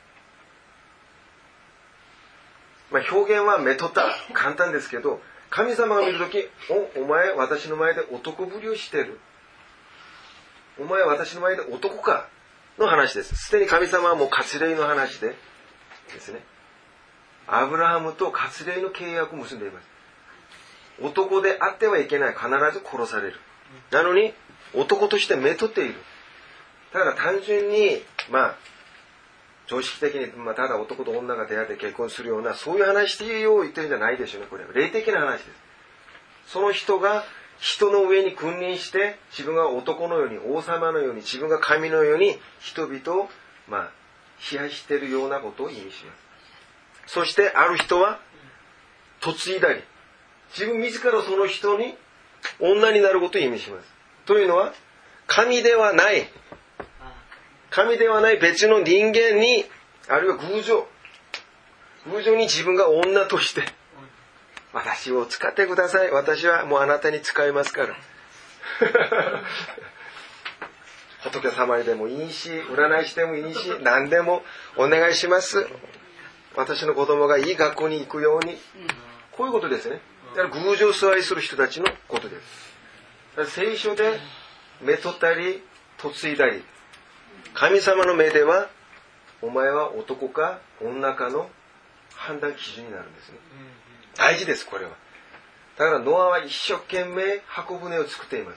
表現はめとった簡単ですけど、神様が見るとき、お前私の前で男ぶりをしている、お前私の前で男かの話です。すでに神様はもう割礼の話でですね、アブラハムと割礼の契約を結んでいます。男であってはいけない、必ず殺される。なのに男としてめとっている。だから単純に常識的にただ男と女が出会って結婚するような、そういう話を言ってるんじゃないでしょうね。これは霊的な話です。その人が人の上に君臨して、自分が男のように、王様のように、自分が神のように人々を支配しているようなことを意味します。そしてある人は嫁いだり、自分自らその人に女になることを意味します。というのは神ではない別の人間に、あるいは偶像に自分が女として、私を使ってください、私はもうあなたに使いますから仏様にでもいいし、占いしてもいいし、何でもお願いします、私の子供がいい学校に行くように、こういうことですね。だから偶像崇拝する人たちのことです。だから聖書でめとったり嫁いだり、神様の目ではお前は男か女かの判断基準になるんですね。大事です、これは。だからノアは一生懸命箱舟を作っています。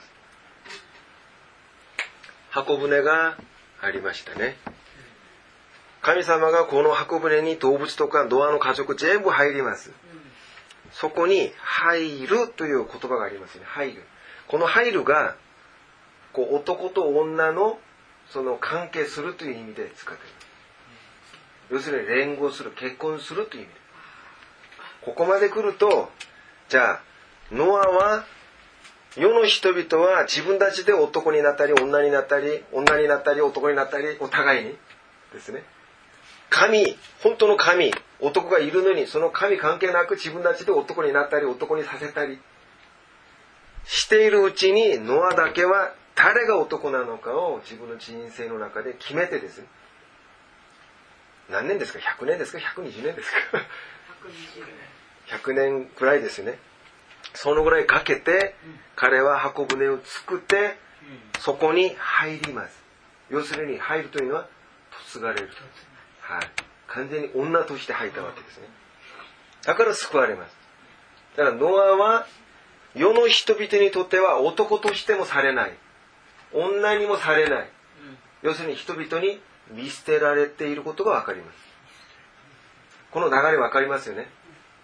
箱舟がありましたね。神様がこの箱舟に動物とかノアの家族全部入ります。そこに入るという言葉がありますね。入る。この入るが男と女のその関係するという意味で使っています。要するに連合する、結婚するという意味で。ここまで来ると、じゃあノアは、世の人々は自分たちで男になったり女になったり、女になったり男になったり、お互いにですね、本当の神、男がいるのに、その神関係なく自分たちで男になったり男にさせたりしているうちに、ノアだけは誰が男なのかを自分の人生の中で決めてですね、何年ですか、100年ですか、120年ですか100年くらいですね。そのぐらいかけて、彼は箱舟を作ってそこに入ります。 要するに入るというのは嫁がれると、はい、完全に女として入ったわけですね。だから救われます。だからノアは世の人々にとっては男としてもされない、女にもされない、要するに人々に見捨てられていることが分かります。この流れ分かりますよね。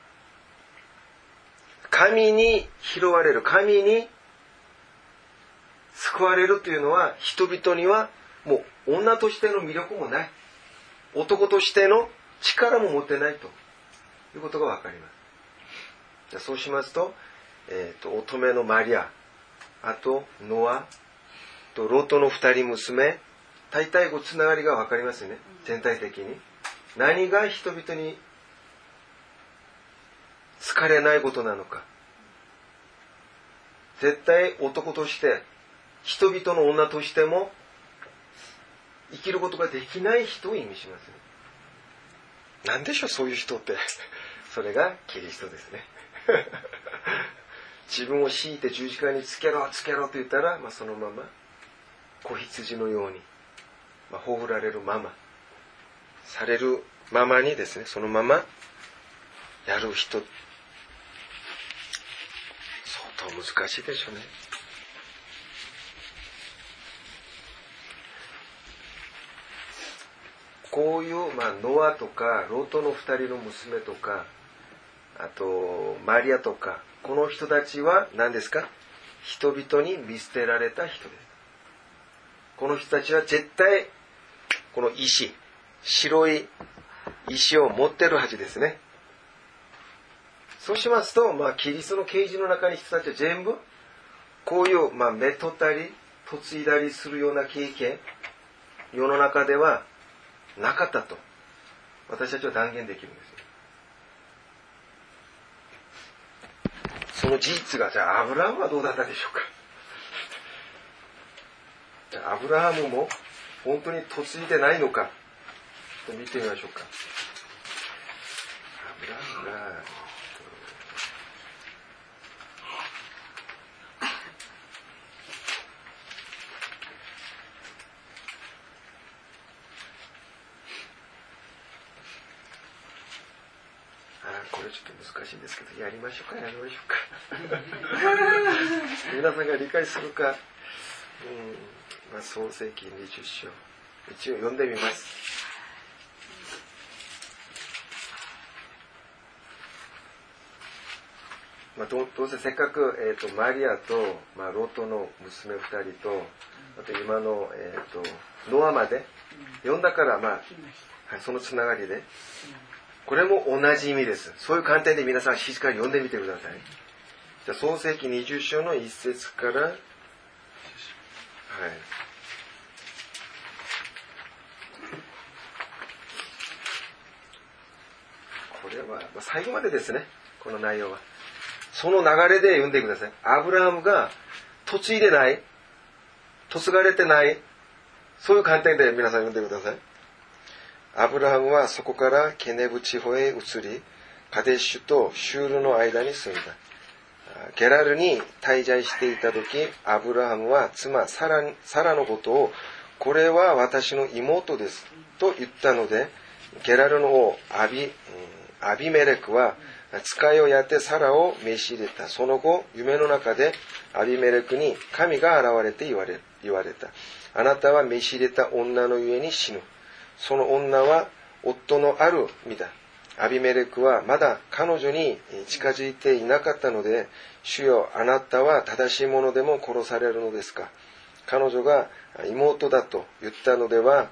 神に拾われる、神に救われるというのは、人々にはもう女としての魅力もない、男としての力も持ってないということが分かります。じゃあそうしますと、乙女のマリア、あとノアとロトの2人娘、大体つながりが分かりますよね。全体的に何が人々に好かれないことなのか。絶対男として人々の女としても生きることができない人を意味しますね。何でしょうそういう人ってそれがキリストですね自分を強いて十字架につけろつけろと言ったら、そのまま子羊のように、葬られるままされるままにですね、そのままやる人、相当難しいでしょうね。こういう、ノアとかロトの2人の娘とか、あとマリアとか、この人たちは何ですか？人々に見捨てられた人です。この人たちは絶対この石、白い石を持ってるはずですね。そうしますと、キリストの啓示の中に人たちは全部こういう、めとったり嫁いだりするような経験、世の中ではなかったと私たちは断言できるんですよ。その事実が、じゃあアブラハムはどうだったでしょうか。じゃあアブラハムも本当に嫁いでないのかと見てみましょうか。アブラハムがこれちょっと難しいんですけど、やりましょうか、やりましょうか皆さんが理解するか、創世記20章一応読んでみます。どうせせっかく、マリアと、ロトの娘2人と、あと今の、ノアまで読んだから、そのつながりでこれも同じ意味です。そういう観点で皆さんしっかり読んでみてください。じゃあ創世記20章の1節から、はい、これは、最後までですね、この内容は。その流れで読んでください。アブラハムが嫁いでない、嫁がれてない、そういう観点で皆さん読んでください。アブラハムはそこからケネブ地方へ移り、カデシュとシュールの間に住んだ。ゲラルに滞在していた時、アブラハムは妻サラのことを、これは私の妹ですと言ったので、ゲラルの王アビメレクは使いをやってサラを召し入れた。その後、夢の中でアビメレクに神が現れて言われた。あなたは召し入れた女のゆえに死ぬ。その女は夫のある身だ。アビメレクはまだ彼女に近づいていなかったので、主よ、あなたは正しいものでも殺されるのですか。彼女が妹だと言ったのは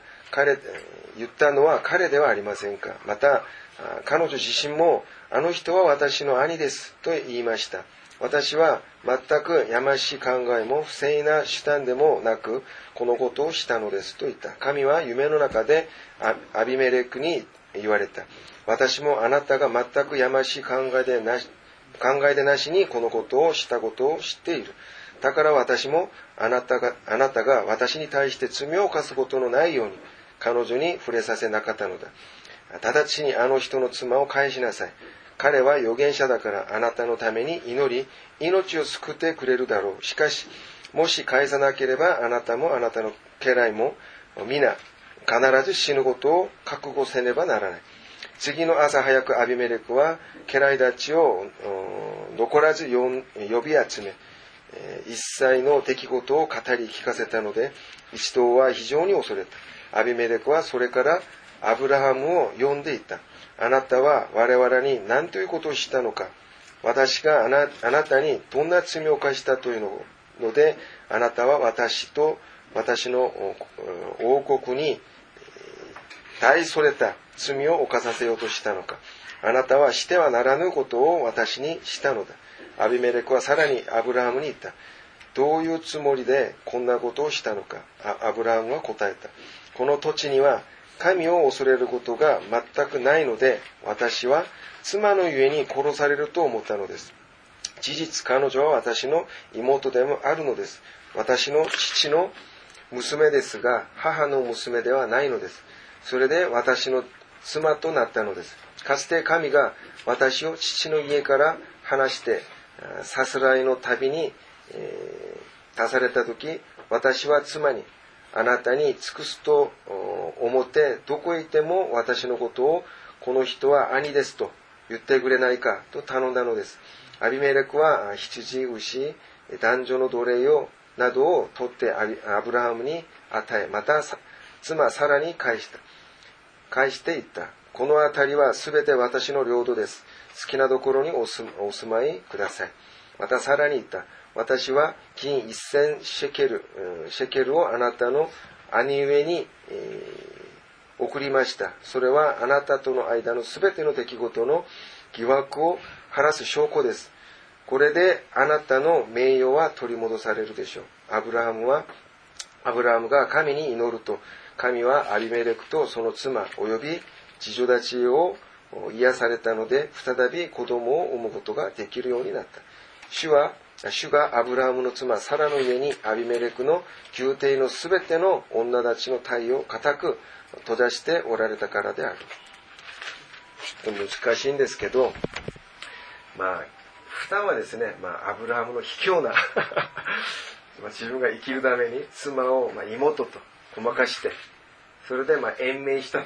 彼ではありませんか。また彼女自身も、あの人は私の兄ですと言いました。私は全くやましい考えも不正な手段でもなく、このことをしたのですと言った。神は夢の中でアビメレクに言われた。私もあなたが全くやましい考えでなしにこのことをしたことを知っている。だから私もあなたが私に対して罪を犯すことのないように彼女に触れさせなかったのだ。直ちにあの人の妻を返しなさい。彼は預言者だからあなたのために祈り、命を救ってくれるだろう。しかし、もし返さなければあなたもあなたの家来も皆必ず死ぬことを覚悟せねばならない。次の朝早くアビメレクは家来たちを残らず呼び集め、一切の出来事を語り聞かせたので、一同は非常に恐れた。アビメレクはそれからアブラハムを呼んでいった。あなたは我々に何ということをしたのか。私があなたにどんな罪を犯したというので、あなたは私と私の王国に大それた罪を犯させようとしたのか。あなたはしてはならぬことを私にしたのだ。アビメレクはさらにアブラハムに言った。どういうつもりでこんなことをしたのか。アブラハムは答えた。この土地には神を恐れることが全くないので、私は妻のゆえに殺されると思ったのです。事実、彼女は私の妹でもあるのです。私の父の娘ですが、母の娘ではないのです。それで私の妻となったのです。かつて神が私を父の家から離して、さすらいの旅に出されたとき、私は妻に、あなたに尽くすと思ってどこへ行っても私のことをこの人は兄ですと言ってくれないかと頼んだのです。アビメレクは羊、牛、男女の奴隷などを取ってアブラハムに与え、また妻サラに返していった。この辺りはすべて私の領土です。好きなところにお住まいください。またさらに言った。私は金1000シェケルをあなたの兄上に、送りました。それはあなたとの間のすべての出来事の疑惑を晴らす証拠です。これであなたの名誉は取り戻されるでしょう。アブラハムが神に祈ると、神はアビメレクとその妻及び次女たちを癒されたので、再び子供を産むことができるようになった。主がアブラハムの妻サラの家にアビメレクの宮廷のすべての女たちの体を固く閉ざしておられたからである。難しいんですけど、普段はですね、アブラハムの卑怯な自分が生きるために妻を妹とごまかして、それで延命したと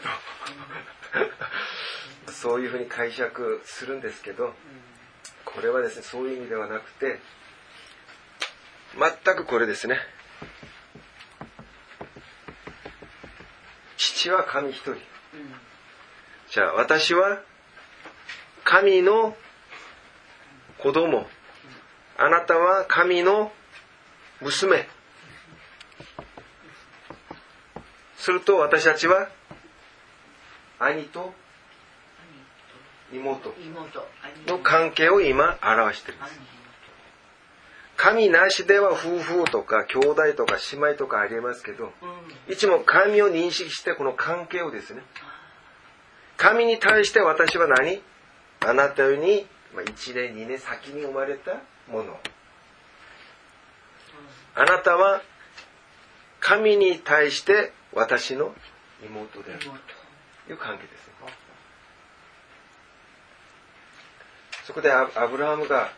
そういうふうに解釈するんですけど、これはですね、そういう意味ではなくて、全くこれですね。父は神一人。じゃあ私は神の子供、あなたは神の娘。すると私たちは兄と妹の関係を今表しています。神なしでは夫婦とか兄弟とか姉妹とかありますけど、いつも神を認識してこの関係をですね、神に対して私は何？あなたように1年2年先に生まれたもの。あなたは神に対して私の妹であるという関係ですね。そこでアブラハムが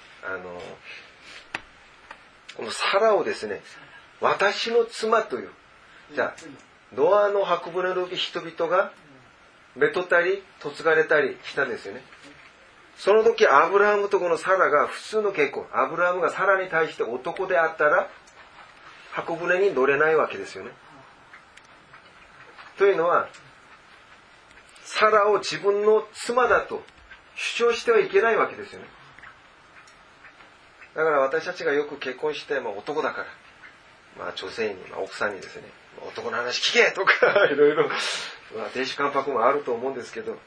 このサラをですね、私の妻という、じゃあノアの箱舟の人々がめとったり嫁がれたりしたんですよね。その時アブラハムとこのサラが普通の結婚、アブラハムがサラに対して男であったら箱舟に乗れないわけですよね。というのは、サラを自分の妻だと主張してはいけないわけですよね。だから私たちがよく結婚して、男だから、女性に、奥さんにですね、男の話聞けとかいろいろ亭主関白もあると思うんですけど、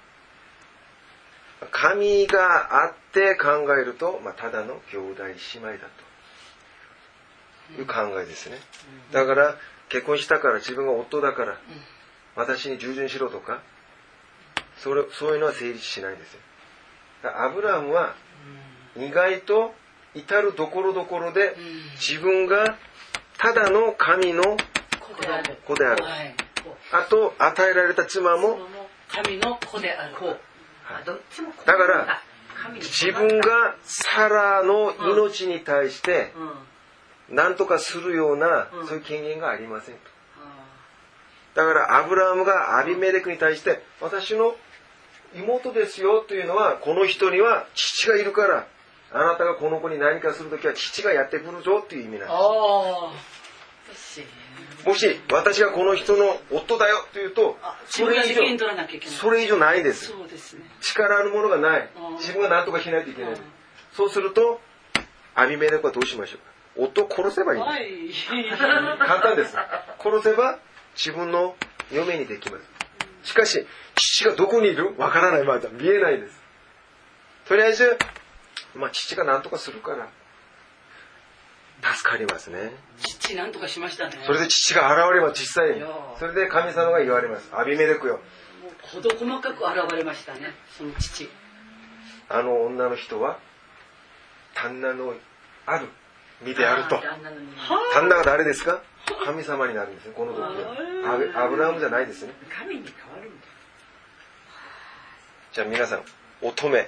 神があって考えると、ただの兄弟姉妹だという考えですね。だから結婚したから自分が夫だから私に従順しろとか、そういうのは成立しないんですよ。アブラハムは意外と至るところどころで自分がただの神の子である。あと与えられた妻も神の子である。 だから自分がサラの命に対して何とかするようなそういう権限がありませんと。 だからアブラハムがアビメレクに対して、私の妹ですよというのは、この人には父がいるから、あなたがこの子に何かするときは父がやってくるぞという意味なんです。もし私がこの人の夫だよというと、それ以上ないです。 そうですね、 力あるものがない。自分が何とかしないといけない。そうするとアビメレクはどうしましょうか。夫を殺せばいい。簡単です。殺せば自分の嫁にできます。しかし父がどこにいるわからない。まだ見えないです。とりあえず父が何とかするから助かりますね。 父何とかしましたね。 それで父が現れます。実際にそれで神様が言われます。アビメレクよ、 事細かく現れましたね、その父。 あの女の人は旦那のある身であると。旦那が誰ですか。神様になるんですね、この時は。アブラハムじゃないですね。 神に変わるんだ。 じゃあ皆さん、乙女。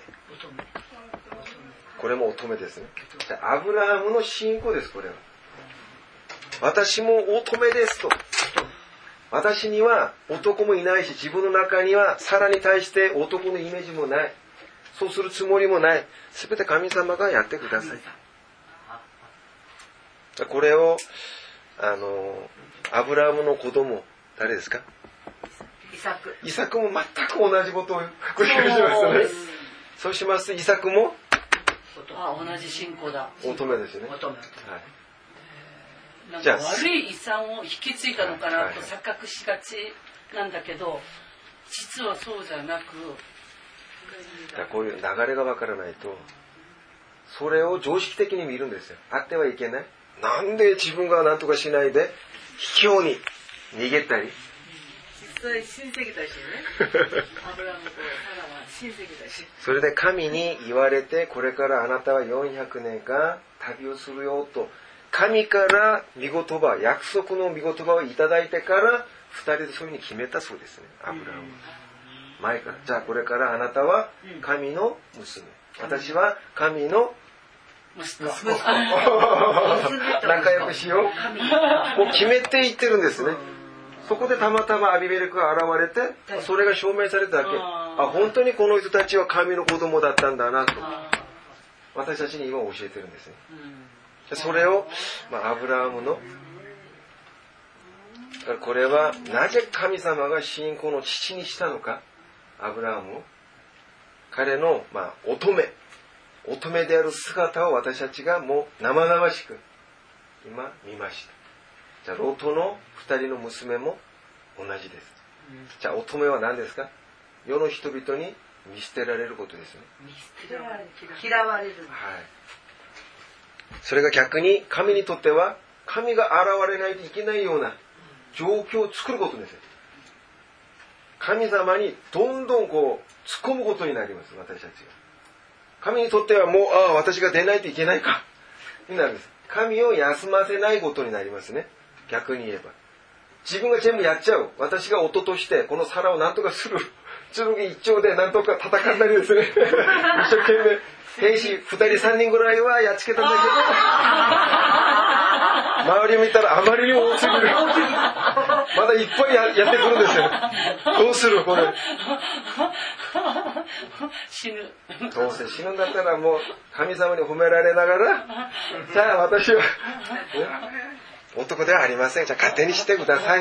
これも乙女ですね。じゃあアブラハムの信仰です。これは私も乙女ですと。私には男もいないし、自分の中にはサラに対して男のイメージもない。そうするつもりもない。すべて神様がやってください。これをアブラハムの子供誰ですか。イサクも全く同じことを繰り返しますね。そうしますとイサクも同じ信仰だ。 乙女ですよね。 乙女。なんか悪い遺産を引き継いだのかなと錯覚しがちなんだけど、実はそうじゃなく、 こういう流れがわからないと、それを常識的に見るんですよ。あってはいけない。なんで自分が何とかしないで卑怯に逃げたり。 実際親戚だしね。アブラハムとサラは親戚だし。 それで神に言われて、これからあなたは400年間旅をするよと、神から御言葉、約束の御言葉をいただいてから2人でそういうふうに決めたそうですね、アブラハム。前から、じゃあこれからあなたは神の娘、私は神の息子。仲良くしよう。もう決めていってるんですね。そこでたまたまアビメレクが現れて、それが証明されただけ。本当にこの人たちは神の子供だったんだなと、私たちに今教えてるんですね。それを、アブラハムの、これはなぜ神様が信仰の父にしたのか、アブラハムを、彼の、乙女である姿を私たちがもう生々しく今見ました。じゃあロトの2人の娘も同じです。じゃあ乙女は何ですか。世の人々に見捨てられることですね。 嫌われる。 はい。それが逆に神にとっては神が現れないといけないような状況を作ることですよ。神様にどんどん突っ込むことになります。私たちが神にとってはもう私が出ないといけないかになるんです。神を休ませないことになりますね。逆に言えば自分が全部やっちゃう。私が夫としてこのサラを何とかする。剣一丁で何とか戦ったりですね。一生懸命兵士2人3人ぐらいはやっつけたんだけど、周りを見たらあまりにも多すぎる。まだいっぱいやってくるんですよ。どうするこれ。 死ぬ。 どうせ死ぬんだったらもう神様に褒められながら、じゃあ私は男ではありません。じゃあ勝手にしてください。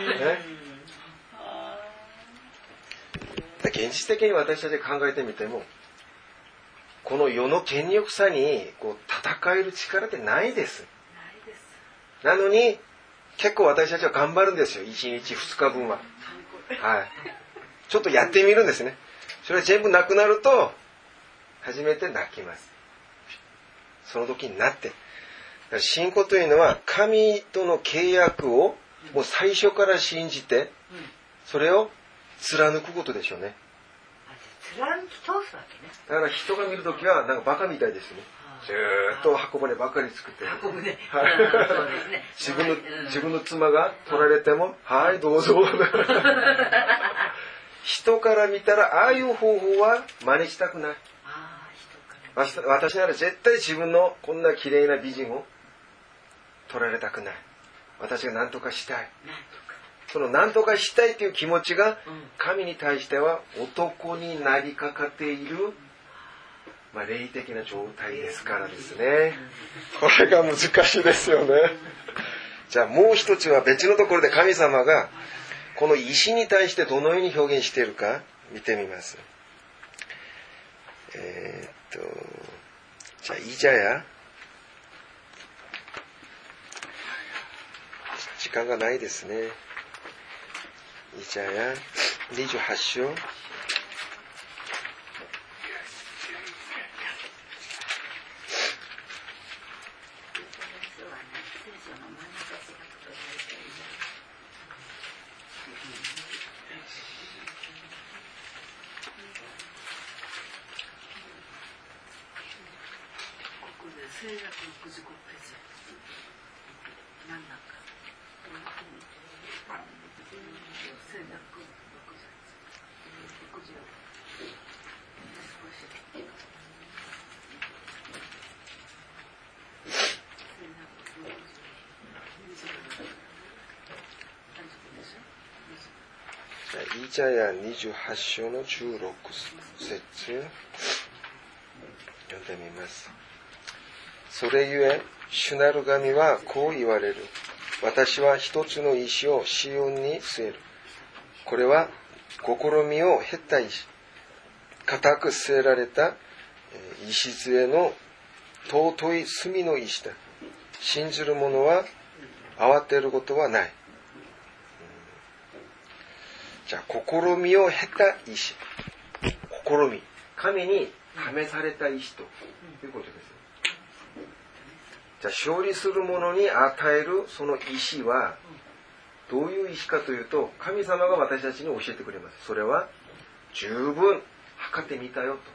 現実的に私たちが考えてみても、この世の権力さに戦える力ってないです。なのに結構私たちは頑張るんですよ。1日2日分は。はい。ちょっとやってみるんですね。それが全部なくなると初めて泣きます。その時になって。信仰というのは神との契約をもう最初から信じて、それを貫くことでしょうね。 貫き通すわけね。 だから人が見るときはなんかバカみたいですね。ずーっと箱舟ばっかり作ってる。 箱舟。 自分の妻が取られても、はいどうぞ。人から見たらああいう方法は真似したくない。私なら絶対自分のこんな綺麗な美人を取られたくない。私が何とかしたい。 その何とかしたいという気持ちが神に対しては男になりかかっている、霊的な状態ですからですね。これが難しいですよね。じゃあもう一つは別のところで神様がこの石に対してどのように表現しているか見てみます。じゃあイザヤ、時間がないですね。イザヤ28章。イザヤ28章の16節読んでみます。それゆえ主なる神はこう言われる。私は一つの石をシオンに据える。これは試みを経た石、固く据えられた礎の尊い隅の石だ。信じる者は慌てることはない。じゃあ試みを経た石、試み、神に試された石ということです。じゃあ勝利する者に与えるその石はどういう石かというと、神様が私たちに教えてくれます。それは十分測ってみたよ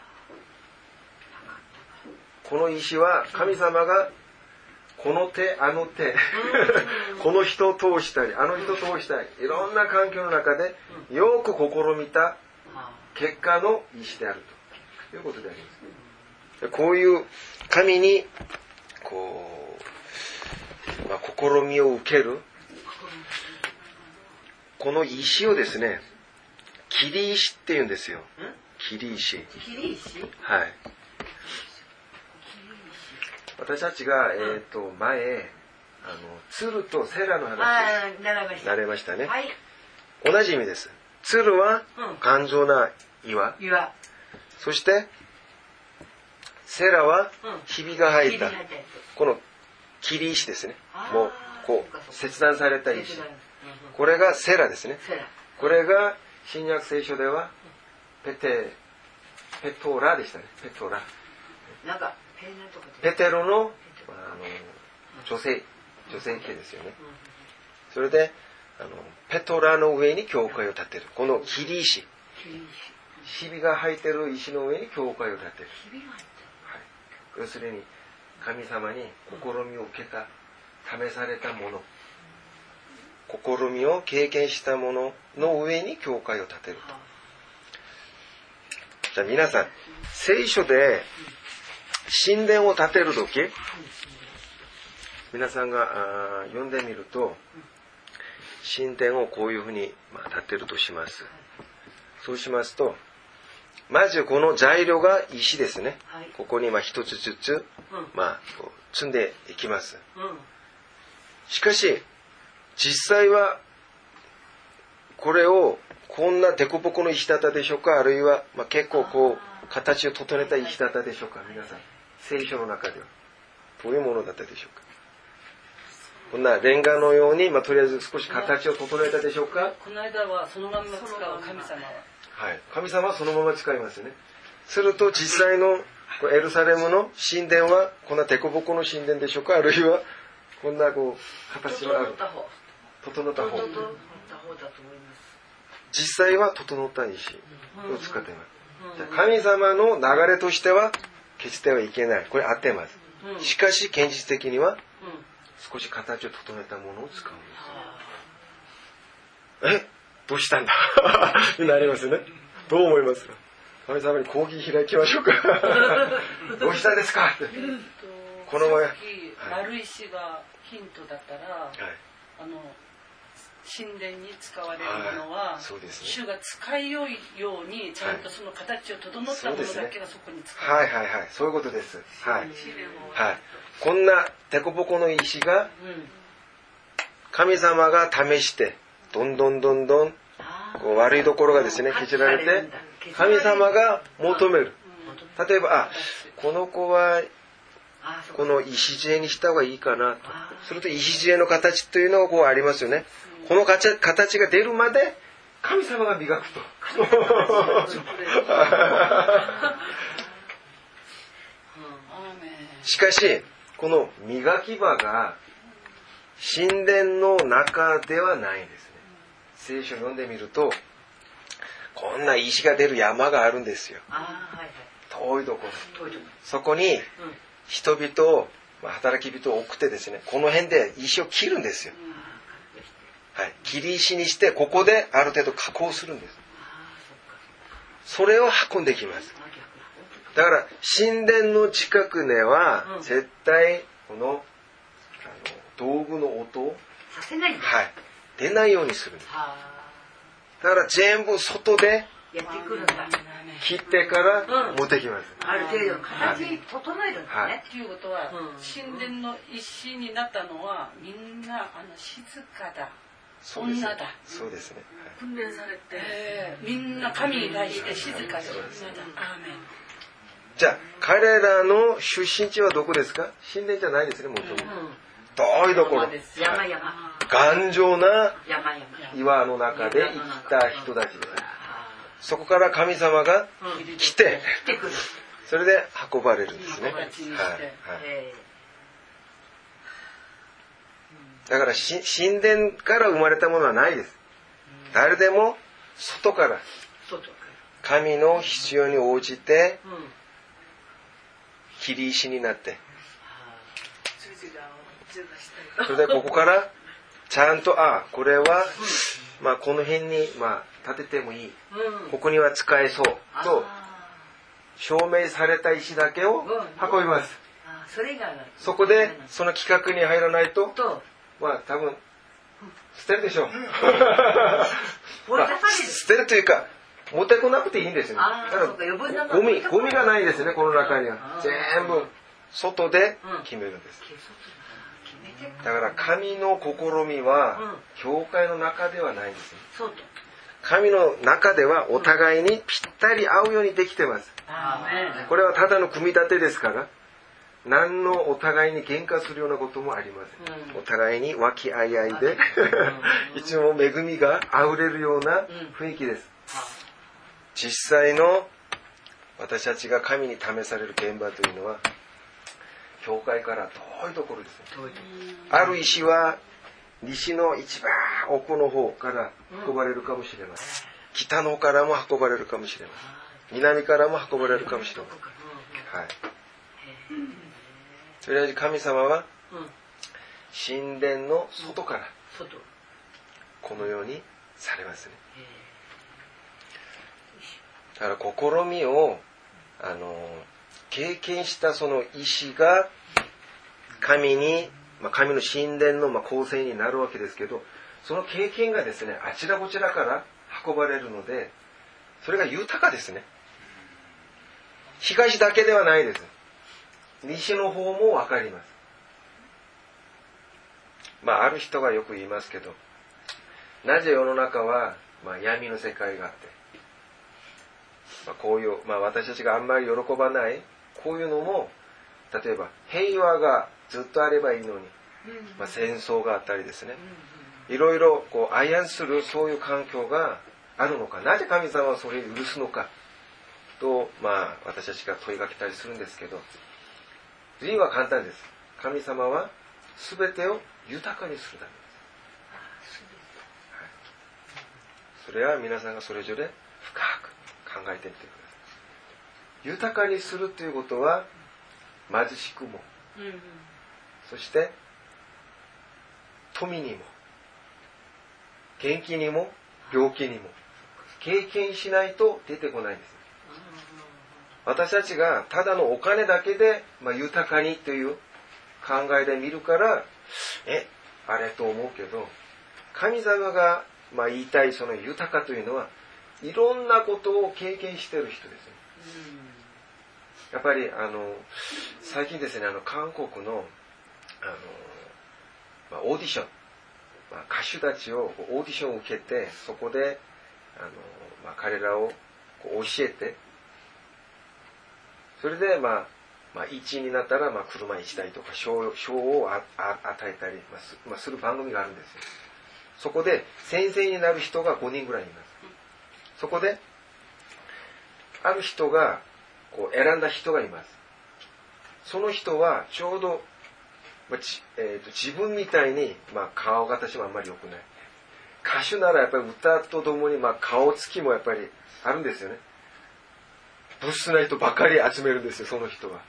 と。この石は神様がこの手あの手この人を通したりあの人を通したり、いろんな環境の中でよく試みた結果の石であるということであります。こういう神に試みを受けるこの石をですね、切り石って言うんですよ。切り石。はい。私たちが前鶴とセラの話慣れましたね。はい、同じ意味です。鶴は頑丈な岩。そしてセラはひびが入ったこの切り石ですね。もうこう切断された石。これがセラですね。これが新約聖書ではペトラでしたね。ペトラ。ペテロの女性系ですよね。それでペトラの上に教会を建てる。この切り石、ひびが入っている石の上に教会を建てる。はい、要するに神様に試みを受けた、試されたもの、試みを経験したものの上に教会を建てると。じゃあ皆さん、聖書で神殿を建てるとき、皆さんが読んでみると、神殿をこういうふうに建てるとします。そうしますと、まずこの材料が石ですね。ここに一つずつ積んでいきます。しかし実際はこれをこんなデコボコの石だったでしょうか、あるいは結構形を整えた石だったでしょうか。皆さん聖書の中ではどういうものだったでしょうか。こんなレンガのように、とりあえず少し形を整えたでしょうか。 この間はそのまま使う神様は、 はい、神様はそのまま使いますね。すると実際のエルサレムの神殿はこんなデコボコの神殿でしょうか、あるいはこんな形のある整った方だと思います。実際は整った石を使っています。神様の流れとしては決してはいけない。これ合ってます。しかし現実的には少し形を整えたものを使うんです。どうしたんだになりますね。どう思いますか。神様に講義開きましょうかどうしたんですかって。この前丸石がヒントだったら、 神殿に使われるものは、 そうですね、 主が使いよいようにちゃんとその形を整ったものだけがそこに使われる。はいはいはい、そういうことです。はい、はい、こんなデコボコの石が神様が試してどんどんこう悪いところがですね削られて神様が求める。例えばこの子はこの礎にした方がいいかなとすると、礎の形というのがこうありますよね。この形が出るまで神様が磨くとしかしこの磨き場が神殿の中ではないんですね。聖書を読んでみるとこんな石が出る山があるんですよ。遠いところ、そこに人々を働き人を送ってですね、この辺で石を切るんですよ。はい、切り石にしてここである程度加工するんです。それを運んできます。だから神殿の近くでは絶対この道具の音を出ないようにするんです。だから全部外で切ってから持ってきます。 ある程度形整えるんですね。 ということは神殿の石になったのはみんな静かだ、女だ。 そうですね。 訓練されて、みんな神に対して静かで女だ。アーメン。 じゃあ彼らの出身地はどこですか？神殿じゃないですね、もともと。遠いところ。頑丈な岩の中で生きた人たちです。そこから神様が来て、それで運ばれるんですね。だから神殿から生まれたものはないです。誰でも外から神の必要に応じて切り石になって、それでここからちゃんとこれはこの辺に立ててもいい、ここには使えそうと証明された石だけを運びます。そこでその規格に入らないと多分捨てるでしょう。捨てるというか持ってこなくていいんですよ。ゴミがないですね、この中には。全部外で決めるんです。だから神の試みは教会の中ではないんですね。神の中ではお互いにぴったり合うようにできてます。これはただの組み立てですから、何のお互いに喧嘩するようなこともありません。お互いに和気あいあいでいつも恵みがあふれるような雰囲気です。実際の私たちが神に試される現場というのは教会から遠いところですね。ある石は西の一番奥の方から運ばれるかもしれません。北の方からも運ばれるかもしれません。南からも運ばれるかもしれません。はい。とりあえず神様は神殿の外からこのようにされますね。だから試みを経験したその意志が神の神殿の構成になるわけですけど、その経験がですねあちらこちらから運ばれるので、それが豊かですね。東だけではないです。西の方も分かります。ある人がよく言いますけど、なぜ世の中は闇の世界があって、こういう私たちがあんまり喜ばないこういうのも、例えば平和がずっとあればいいのに、戦争があったりですね、いろいろ相反するそういう環境があるのか、なぜ神様はそれを許すのかと私たちが問いかけたりするんですけど、理由は簡単です。神様は全てを豊かにするためです。それは皆さんがそれぞれ深く考えてみてください。豊かにするということは貧しくも、そして富にも元気にも病気にも経験しないと出てこないんです。私たちがただのお金だけで、豊かにという考えで見るからあれと思うけど、 神様が言いたいその豊かというのは、いろんなことを経験している人ですね。やっぱり最近ですね、韓国のオーディション、歌手たちをオーディションを受けて、そこで彼らを教えて、それで1位になったら車1台とか賞を与えたりする番組があるんですよ。そこで先生になる人が5人ぐらいいます。そこである人が選んだ人がいます。その人はちょうど、自分みたいに、顔形もあんまり良くない。歌手ならやっぱり歌とともに、顔つきもやっぱりあるんですよね。ブスな人ばっかり集めるんですよ、その人は。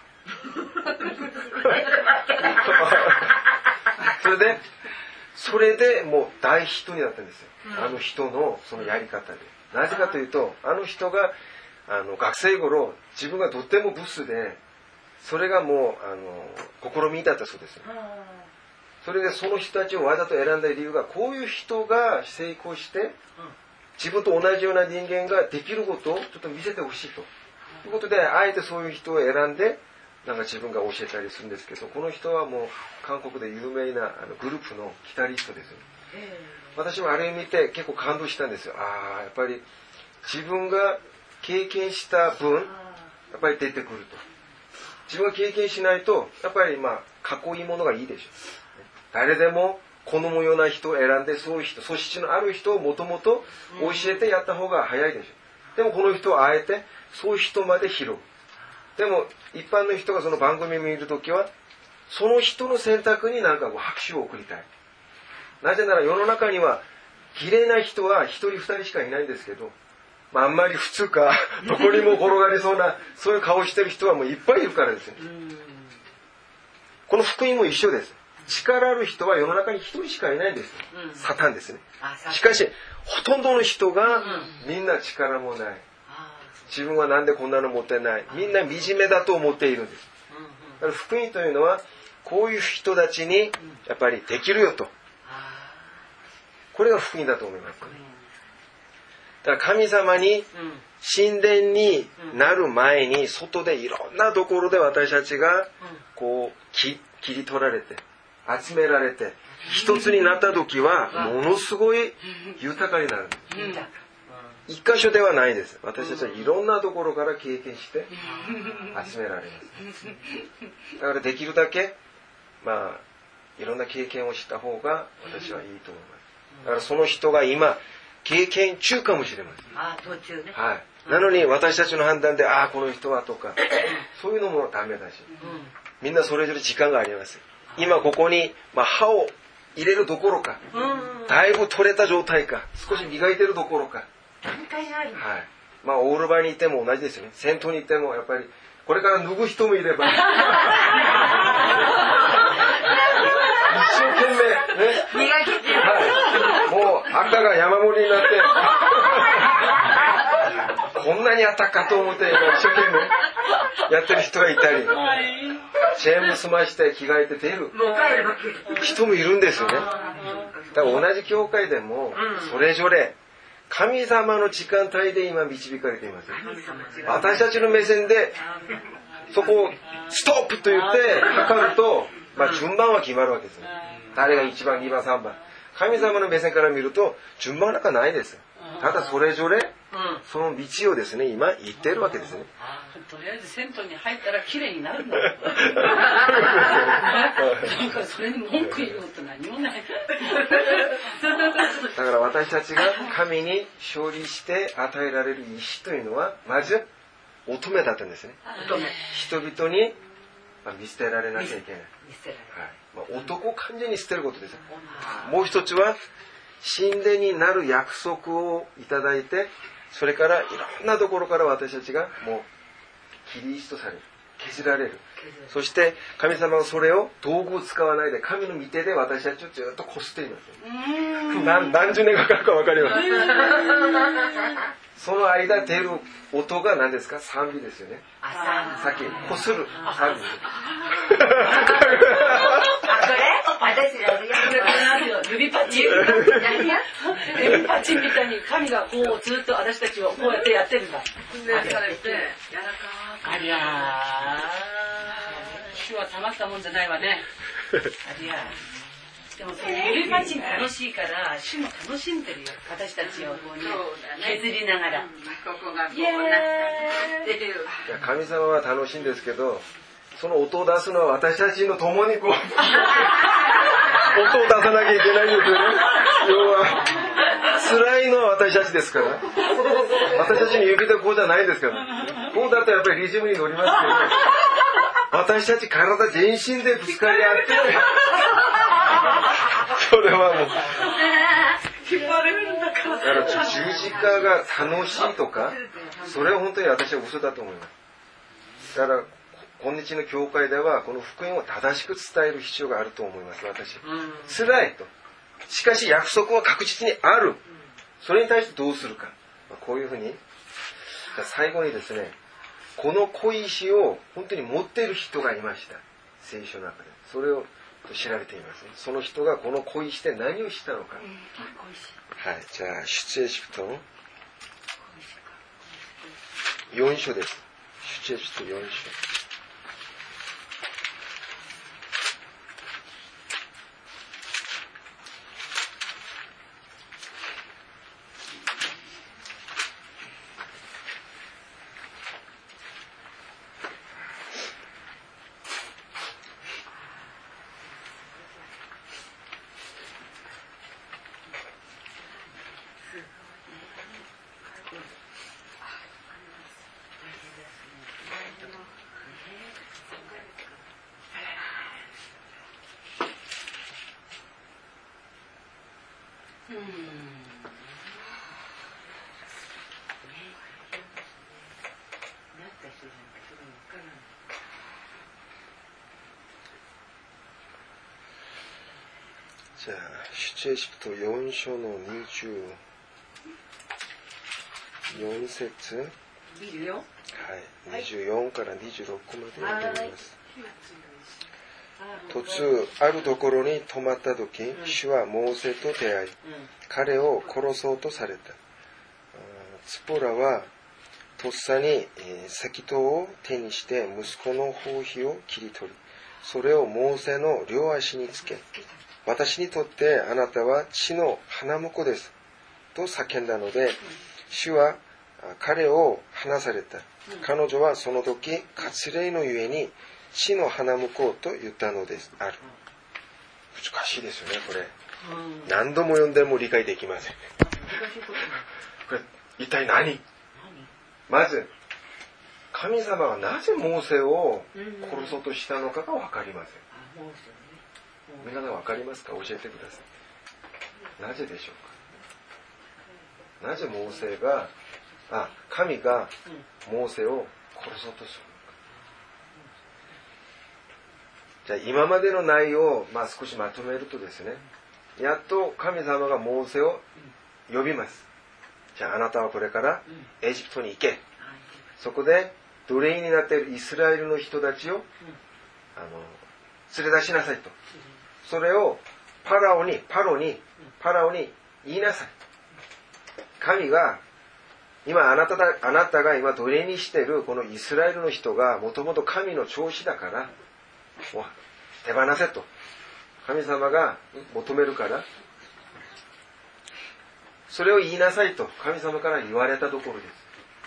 それでもう大ヒットになったんですよ。あの人のそのやり方で。なぜかというと、あの人が学生頃、自分がとってもブスで、それがもう試みだったそうです。それでその人たちをわざと選んだ理由が、こういう人が成功して、自分と同じような人間ができることをちょっと見せてほしいということで、あえてそういう人を選んで、自分が教えたりするんですけど、この人はもう韓国で有名なグループのギタリストです。私もあれを見て結構感動したんですよ。やっぱり自分が経験した分、やっぱり出てくると。自分が経験しないと、やっぱりかっこいいものがいいでしょう。誰でも好むような人を選んで、そういう人、素質のある人をもともと教えてやった方が早いでしょう。でもこの人はあえて、そういう人まで拾う。でも一般の人がその番組を見るときは、その人の選択に拍手を送りたい。なぜなら世の中には綺麗な人は一人二人しかいないんですけど、あんまり普通かどこにも転がりそうなそういう顔してる人はもういっぱいいるからですね。この福音も一緒です。力ある人は世の中に一人しかいないんです。サタンですね。しかしほとんどの人がみんな力もない。自分はなんでこんなの持ってない。みんな惨めだと思っているんです。だから福音というのはこういう人たちにやっぱりできるよと。これが福音だと思います。だから神様に神殿になる前に外でいろんなところで私たちが切り取られて集められて一つになった時はものすごい豊かになる。一箇所ではないです。私たちはいろんなところから経験して集められます。だからできるだけいろんな経験をした方が私はいいと思います。だからその人が今経験中かもしれません。 途中ね。 はい。なのに私たちの判断でこの人はとかそういうのもダメだし、みんなそれぞれ時間があります。今ここに歯を入れるどころか、だいぶ取れた状態か、少し磨いてるどころか。 段階がある。 はい。オールバにいても同じですよね。銭湯に行ってもやっぱりこれから脱ぐ人もいれば。一生懸命ね。 磨き中。 はい。もう赤が山盛りになって、こんなにあったかと思って一生懸命やってる人がいたり、チェーンも済まして着替えて出る人もいるんですよね。だから同じ教会でもそれぞれ神様の時間帯で今導かれています。私たちの目線でそこをストップと言って測ると、順番は決まるわけですね。誰が1番、2番、3番。神様の目線から見ると順番なんかないです。ただそれぞれその道をですね、今言っているわけですね。 とりあえず銭湯に入ったら綺麗になるんだ。なんかそれに文句言うこと何もない。 だから私たちが神に勝利して与えられる意志というのはまず乙女だったんですね。人々に見捨てられなきゃいけない。男を完全に捨てることです。もう一つは神殿になる約束をいただいて、それからいろんなところから私たちがもう切り捨てされる、削られる。そして神様はそれを道具を使わないで神の御手で私たちをずっとこすっています。何十年かかるか分かります。その間出る音が何ですか？賛美ですよね。さっきこする賛美。 私ら指パチン指パチンみたいに神がこうずっと私たちをこうやってやってるんだ。 訓練されて柔らかありゃー、主はたまったもんじゃないわね。ありゃー。でもその指パチン楽しいから主も楽しんでるよ。私たちをこうね削りながら。 ここがこうイエーイ。 なってる。 いや神様は楽しいんですけど、その音を出すのは私たちの共にこう音を出さなきゃいけないんですよね。要は辛いのは私たちですから。私たちの指でこうじゃないですから。こうだとやっぱりリズムに乗りますけど、私たち体全身でぶつかり合って、それはもう。 引っ張れるんだから。 だから十字架が楽しいとか、それは本当に私は嘘だと思います。だから今日の教会ではこの福音を正しく伝える必要があると思います。私辛いと、しかし約束は確実にある。それに対してどうするか、こういうふうに。最後にですね、この小石を本当に持っている人がいました、聖書の中で。それを調べています。その人がこの小石で何をしたのか。はい、じゃあ出エジプト4章です。出エジプト4章。じゃあ出エジプト4章の24節、 24? はい、24から26まで読みます。途中あるところに泊まった時、主はモーセと出会い、彼を殺そうとされた。ツポラはとっさに石刀を手にして息子の包皮を切り取り、それをモーセの両足につけ、私にとってあなたは血の花婿ですと叫んだので、主は彼を離された。彼女はその時割礼のゆえに血の花婿と言ったのです。ある。難しいですよね、これ。何度も読んでも理解できません。これ一体何？まず神様がなぜモーセを殺そうとしたのかが分かりません。皆さん分かりますか？教えてください。なぜでしょうか？なぜモーセが神がモーセを殺そうとするのか。じゃあ今までの内容を少しまとめるとですね、やっと神様がモーセを呼びます。じゃああなたはこれからエジプトに行け。そこで奴隷になっているイスラエルの人たちを連れ出しなさいと。それをパラオに言いなさい。神が今あなたが今奴隷にしているこのイスラエルの人がもともと神の長子だからもう手放せと神様が求めるから、それを言いなさいと神様から言われたところです。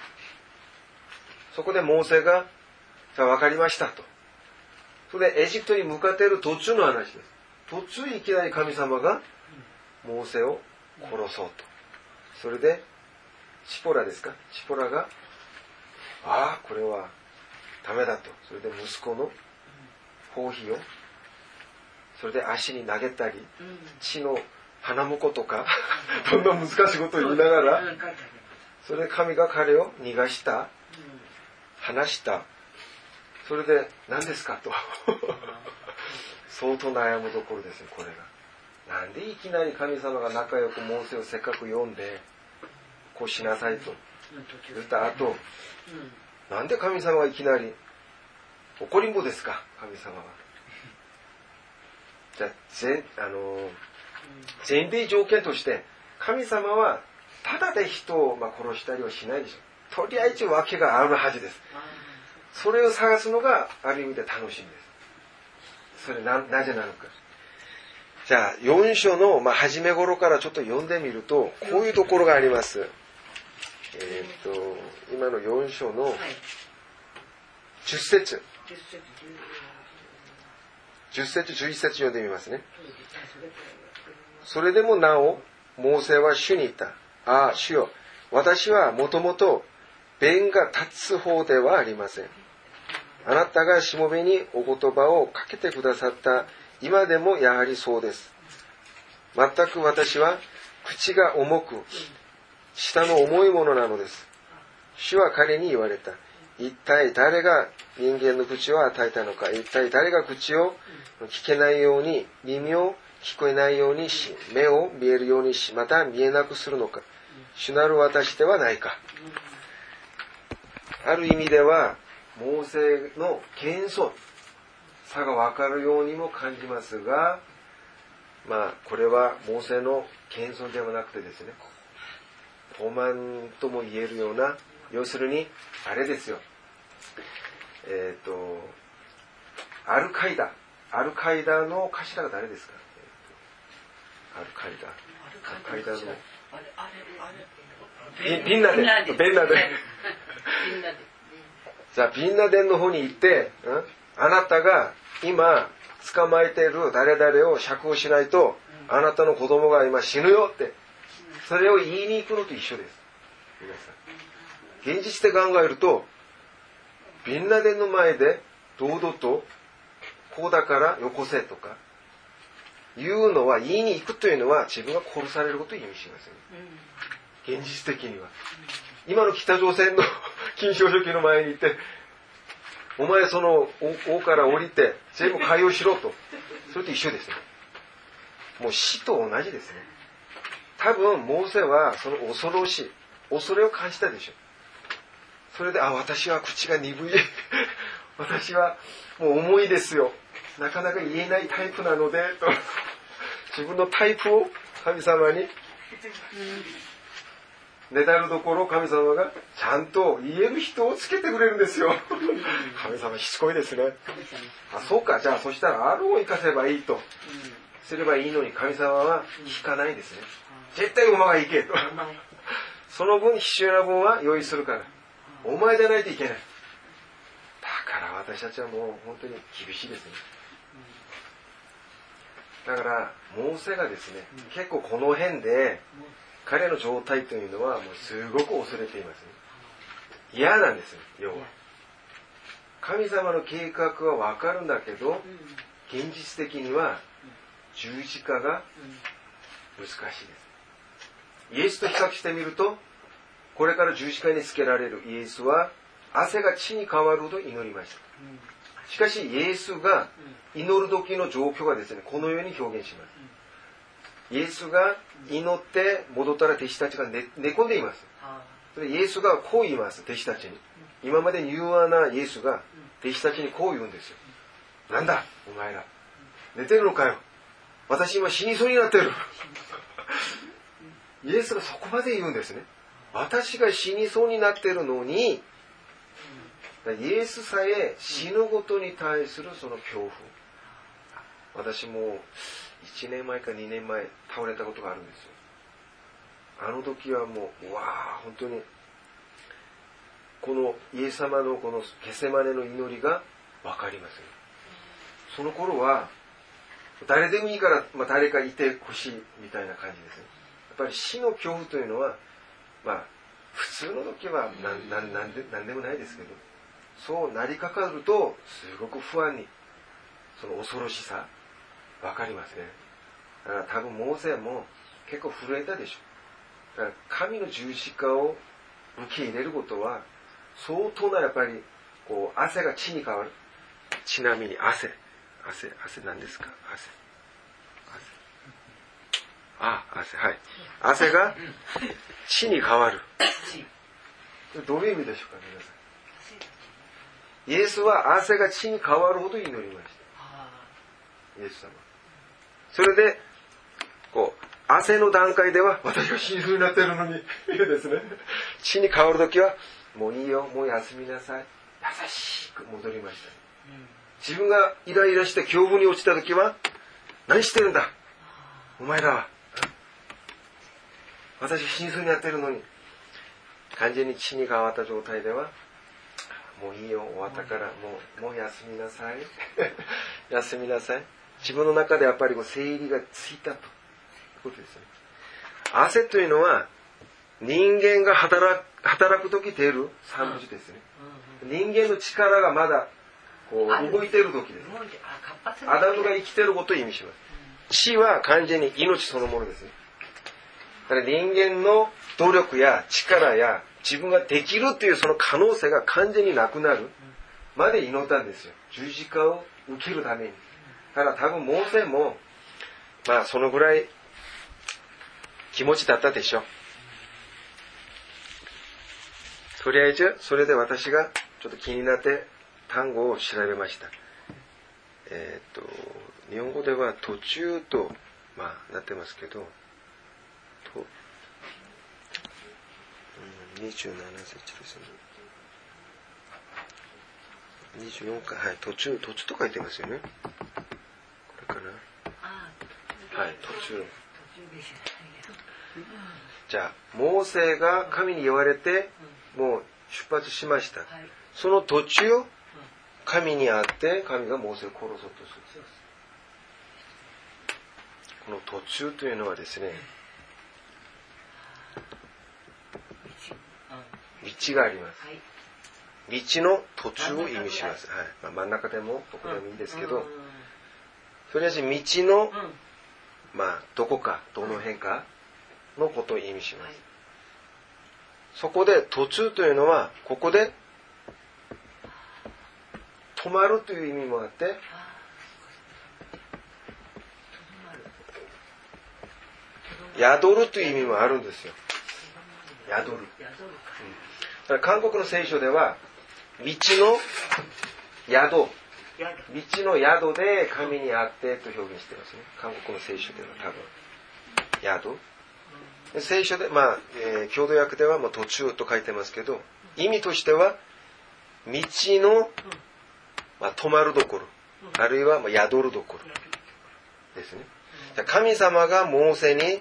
そこでモーセがじゃあ分かりましたと。それでエジプトに向かっている途中の話です。途中いきなり神様がモーセを殺そうと。それでチポラですか、チポラがこれはダメだと。それで息子の包皮をそれで足に投げたり、血の花婿とかどんどん難しいことを言いながら、それで神が彼を逃がした、離した。それで何ですかと相当悩むところですね、これが。なんでいきなり神様が仲良くモーセをせっかく読んでこうしなさいと言った後、なんで神様がいきなり怒りんぼですか、神様は。じゃあ前提条件として、神様はただで人を殺したりはしないでしょ。とりあえず訳があるはずです。それを探すのがある意味で楽しみです。それなぜなのか。じゃあ4章の初め頃からちょっと読んでみると、こういうところがあります。今の4章の10節。10節、11節読んでみますね。それでもなお、モーセは主に言った。ああ、主よ、私はもともと弁が立つ方ではありません。あなたがしもべにお言葉をかけてくださった今でもやはりそうです。全く私は口が重く、舌の重いものなのです。主は彼に言われた。一体誰が人間の口を与えたのか。一体誰が口を聞けないように、耳を聞こえないようにし、目を見えるようにし、また見えなくするのか。主なる私ではないか。ある意味では、モーセの謙遜さが分かるようにも感じますが、これはモーセの謙遜ではなくてですね、傲慢とも言えるような、要するにあれですよ、アルカイダの頭が誰ですか？アルカイダのビンラデンじゃあビンラデンの方に行って、あなたが今捕まえている誰々を釈放しないと、あなたの子供が今死ぬよって、それを言いに行くのと一緒です。皆さん、現実で考えると、ビンラデンの前で堂々とこうだからよこせとか言うのは、言いに行くというのは自分が殺されることを意味しますよね。現実的には今の北朝鮮の金正書記の前にいて、お前その王から降りて全部解放しろと、それと一緒ですね。もう死と同じですね。多分モーセはその恐れを感じたでしょう。それで、私は口が鈍い私はもう重いですよ、なかなか言えないタイプなのでと自分のタイプを神様にねだるところ、神様がちゃんと言える人をつけてくれるんですよ神様しつこいですね。そうか、じゃあそしたらあるを生かせばいいとすればいいのに、神様は聞かないですね。絶対馬が行けとその分必要な分は用意するから、お前でないといけない。だから私たちはもう本当に厳しいですね。だからモーセがですね、結構この辺で彼の状態というのはもうすごく恐れていますね。嫌なんですよ。要は神様の計画は分かるんだけど、現実的には十字架が難しいです。イエスと比較してみると、これから十字架につけられるイエスは汗が血に変わるほど祈りました。しかしイエスが祈る時の状況がですね、このように表現します。イエスが祈って戻ったら弟子たちが 寝込んでいます。それでイエスがこう言います。弟子たちに、今まで柔和なイエスが弟子たちにこう言うんですよ。なんだお前ら、寝てるのかよ、私今死にそうになってるイエスがそこまで言うんですね。私が死にそうになっているのに、イエスさえ死ぬことに対するその恐怖。私も1年前か2年前倒れたことがあるんですよ。あの時はもう本当にこのイエス様のこのゲセマネの祈りが分かりますよ。その頃は誰でもいいから、誰かいてほしいみたいな感じですね。やっぱり死の恐怖というのは、普通の時は何でもないですけど、そうなりかかるとすごく不安に、その恐ろしさ分かりますね。だから多分モーセも結構震えたでしょ。だから神の十字架を受け入れることは相当なやっぱりこう汗が血に変わる。ちなみに汗何ですか？汗、はい。汗が血に変わる。どういう意味でしょうか、皆さん。イエスは汗が血に変わるほど祈りました。イエス様。それで、 こう汗の段階では私は死にそうになってるのにですね、死に変わるときはもういいよ、もう休みなさい、優しく戻りました。自分がイライラして恐怖に落ちたときは、何してるんだお前らは、私は死にそうになってるのに、完全に血に変わった状態では、もういいよ、終わったからもう休みなさい休みなさい。自分の中でやっぱり整理がついたということですね。汗というのは人間が働くとき出る産物ですね。人間の力がまだこう動いているときです。アダムが生きていることを意味します。死は完全に命そのものですね。だから人間の努力や力や自分ができるというその可能性が完全になくなるまで祈ったんですよ。十字架を受けるために。だから多分モーセもまあそのぐらい気持ちだったでしょう。とりあえずそれで私がちょっと気になって単語を調べました。日本語では途中とまあなってますけど、27節ですね。24回、はい、途中と書いてますよね。これかな。はい、途中。じゃあ、モーセが神に言われて、もう出発しました。その途中、神に会って、神がモーセを殺そうとする。この途中というのはですね、道があります。道の途中を意味します。はい。まあ、真ん中でもどこでもいいですけど、とりあえず道の、まあ、どこか、どの辺かのことを意味します。そこで途中というのは、ここで止まるという意味もあって、宿るという意味もあるんですよ。宿る。だから韓国の聖書では、道の宿で神に会ってと表現してますね。韓国の聖書では多分。宿。聖書で、まあ、郷土訳ではもう途中と書いてますけど、意味としては、道の、まあ、止まるところ、あるいはまあ宿るところですね。神様がモーセに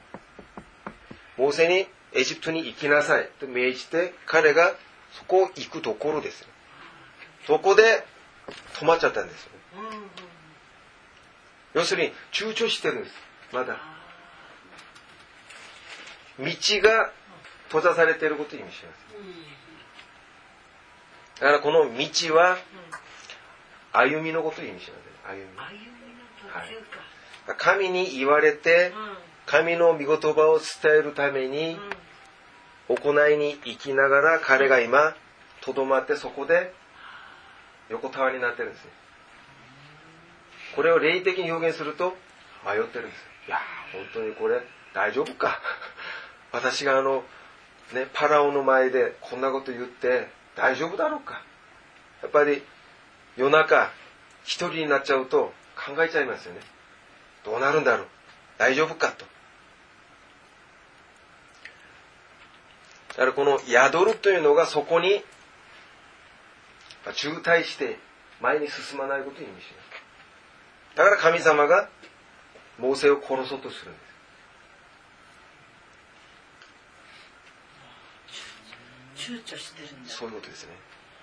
エジプトに行きなさいと命じて、彼がそこを行くところです。そこで止まっちゃったんですよ。要するに躊躇してるんです。まだ道が閉ざされていることを意味します。だからこの道は歩みのことを意味します。歩み。はい。神に言われて、神の御言葉を伝えるために行いに行きながら、彼が今とどまってそこで横たわりになってるんですね。これを霊的に表現すると迷ってるんです。いや本当にこれ大丈夫か私がパラオの前でこんなこと言って大丈夫だろうか。やっぱり夜中一人になっちゃうと考えちゃいますよね。どうなるんだろう、大丈夫かと。だからこの宿るというのがそこに渋滞して前に進まないことを意味します。だから神様がモーセを殺そうとするんです。 躊躇してるんだ。 そういうことですね。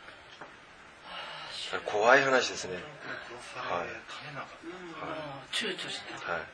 怖い話ですね。はい。 躊躇してる。 はい。